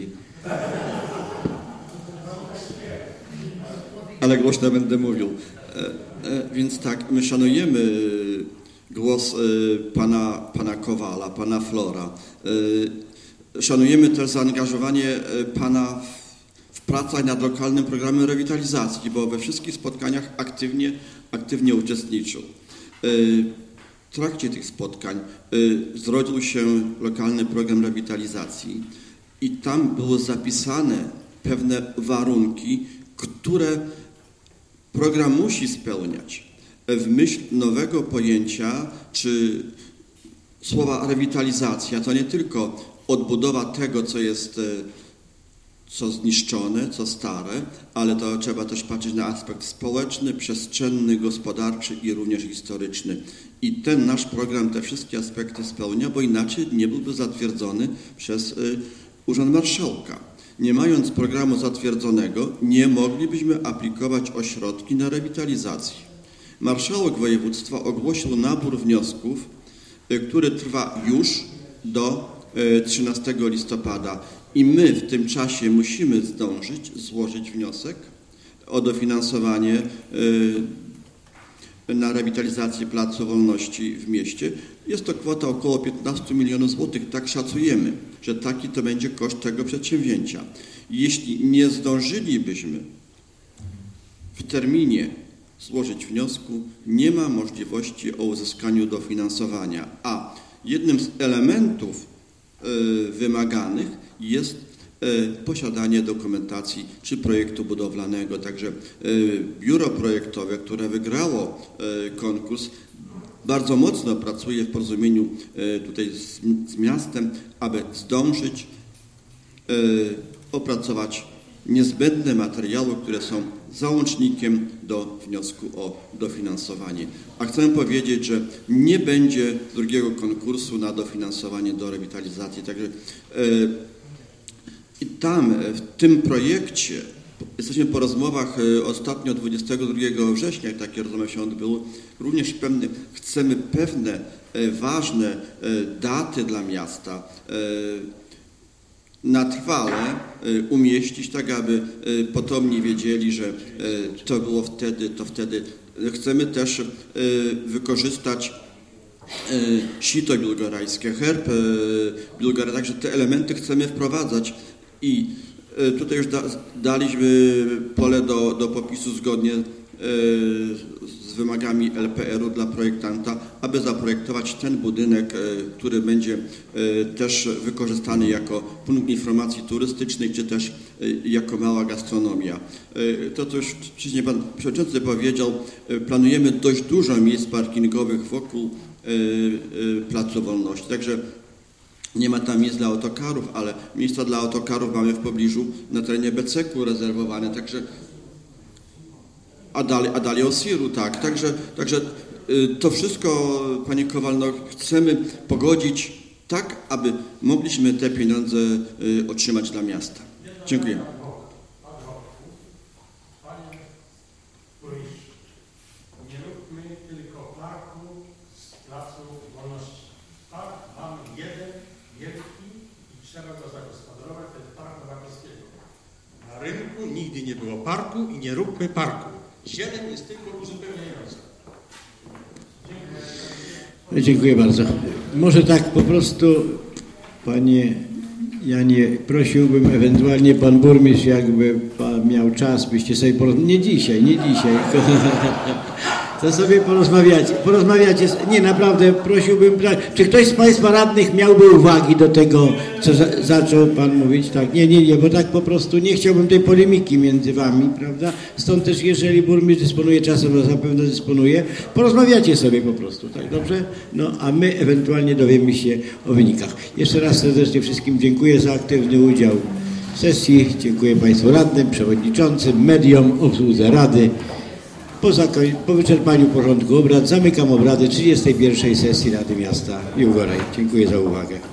Ale głośno będę mówił. E, e, więc tak, my szanujemy głos e, pana, pana Kowala, pana Flora. E, szanujemy też zaangażowanie pana w, w pracach nad lokalnym programem rewitalizacji, bo we wszystkich spotkaniach aktywnie, aktywnie uczestniczył. E, trakcie tych spotkań zrodził się lokalny program rewitalizacji i tam były zapisane pewne warunki, które program musi spełniać. W myśl nowego pojęcia, czy słowa rewitalizacja, to nie tylko odbudowa tego, co jest co zniszczone, co stare, ale to trzeba też patrzeć na aspekt społeczny, przestrzenny, gospodarczy i również historyczny. I ten nasz program te wszystkie aspekty spełnia, bo inaczej nie byłby zatwierdzony przez y, Urząd Marszałka. Nie mając programu zatwierdzonego, nie moglibyśmy aplikować o środki na rewitalizację. Marszałek województwa ogłosił nabór wniosków, y, który trwa już do y, trzynastego listopada. I my w tym czasie musimy zdążyć złożyć wniosek o dofinansowanie na rewitalizację Placu Wolności w mieście. Jest to kwota około piętnaście milionów złotych, tak szacujemy, że taki to będzie koszt tego przedsięwzięcia. Jeśli nie zdążylibyśmy w terminie złożyć wniosku, nie ma możliwości o uzyskaniu dofinansowania, a jednym z elementów wymaganych jest posiadanie dokumentacji czy projektu budowlanego. Także biuro projektowe, które wygrało konkurs, bardzo mocno pracuje w porozumieniu tutaj z, z miastem, aby zdążyć opracować niezbędne materiały, które są załącznikiem do wniosku o dofinansowanie. A chcę powiedzieć, że nie będzie drugiego konkursu na dofinansowanie do rewitalizacji. Także i tam, w tym projekcie, jesteśmy po rozmowach ostatnio dwudziestego drugiego września, jak takie rozmowy się odbyły, również pewne, chcemy pewne ważne daty dla miasta na trwale umieścić, tak aby potomni wiedzieli, że to było wtedy, to wtedy. Chcemy też wykorzystać sito biłgorajskie, herb biłgorajski, także te elementy chcemy wprowadzać i tutaj już da, daliśmy pole do, do popisu zgodnie z wymagami L P R u dla projektanta, aby zaprojektować ten budynek, który będzie też wykorzystany jako punkt informacji turystycznej, czy też jako mała gastronomia. To, co już wcześniej Pan Przewodniczący powiedział, planujemy dość dużo miejsc parkingowych wokół Placu Wolności. Także nie ma tam miejsc dla autokarów, ale miejsca dla autokarów mamy w pobliżu na terenie B C K u rezerwowane, także a dalej, a dalej Osiru, tak. Także, także to wszystko, Panie Kowal, no, chcemy pogodzić tak, aby mogliśmy te pieniądze otrzymać dla miasta. Dziękuję. Nie róbmy tylko parku z Placu Wolności. Park mamy jeden, wielki i trzeba go zagospodarować, to jest Park Nowakowskiego. Na rynku nigdy nie było parku i nie róbmy parku. Zieleń jest tylko uzupełniająca. Dziękuję. Dziękuję bardzo. Może tak po prostu, Panie Janie, prosiłbym ewentualnie Pan Burmistrz, jakby Pan miał czas, byście sobie porozmawiali. Nie dzisiaj, nie dzisiaj. To sobie porozmawiacie. Porozmawiacie. Nie, naprawdę prosiłbym. Czy ktoś z Państwa radnych miałby uwagi do tego, co za, zaczął Pan mówić? Tak, nie, nie, nie, bo tak po prostu nie chciałbym tej polemiki między Wami, prawda? Stąd też, jeżeli burmistrz dysponuje czasem, to zapewne dysponuje, porozmawiacie sobie po prostu, tak, dobrze? No, a my ewentualnie dowiemy się o wynikach. Jeszcze raz serdecznie wszystkim dziękuję za aktywny udział w sesji. Dziękuję Państwu radnym, przewodniczącym, mediom, obsłudze Rady. Po, po wyczerpaniu porządku obrad zamykam obrady trzydziestej pierwszej sesji Rady Miasta Biłgoraj. Dziękuję za uwagę.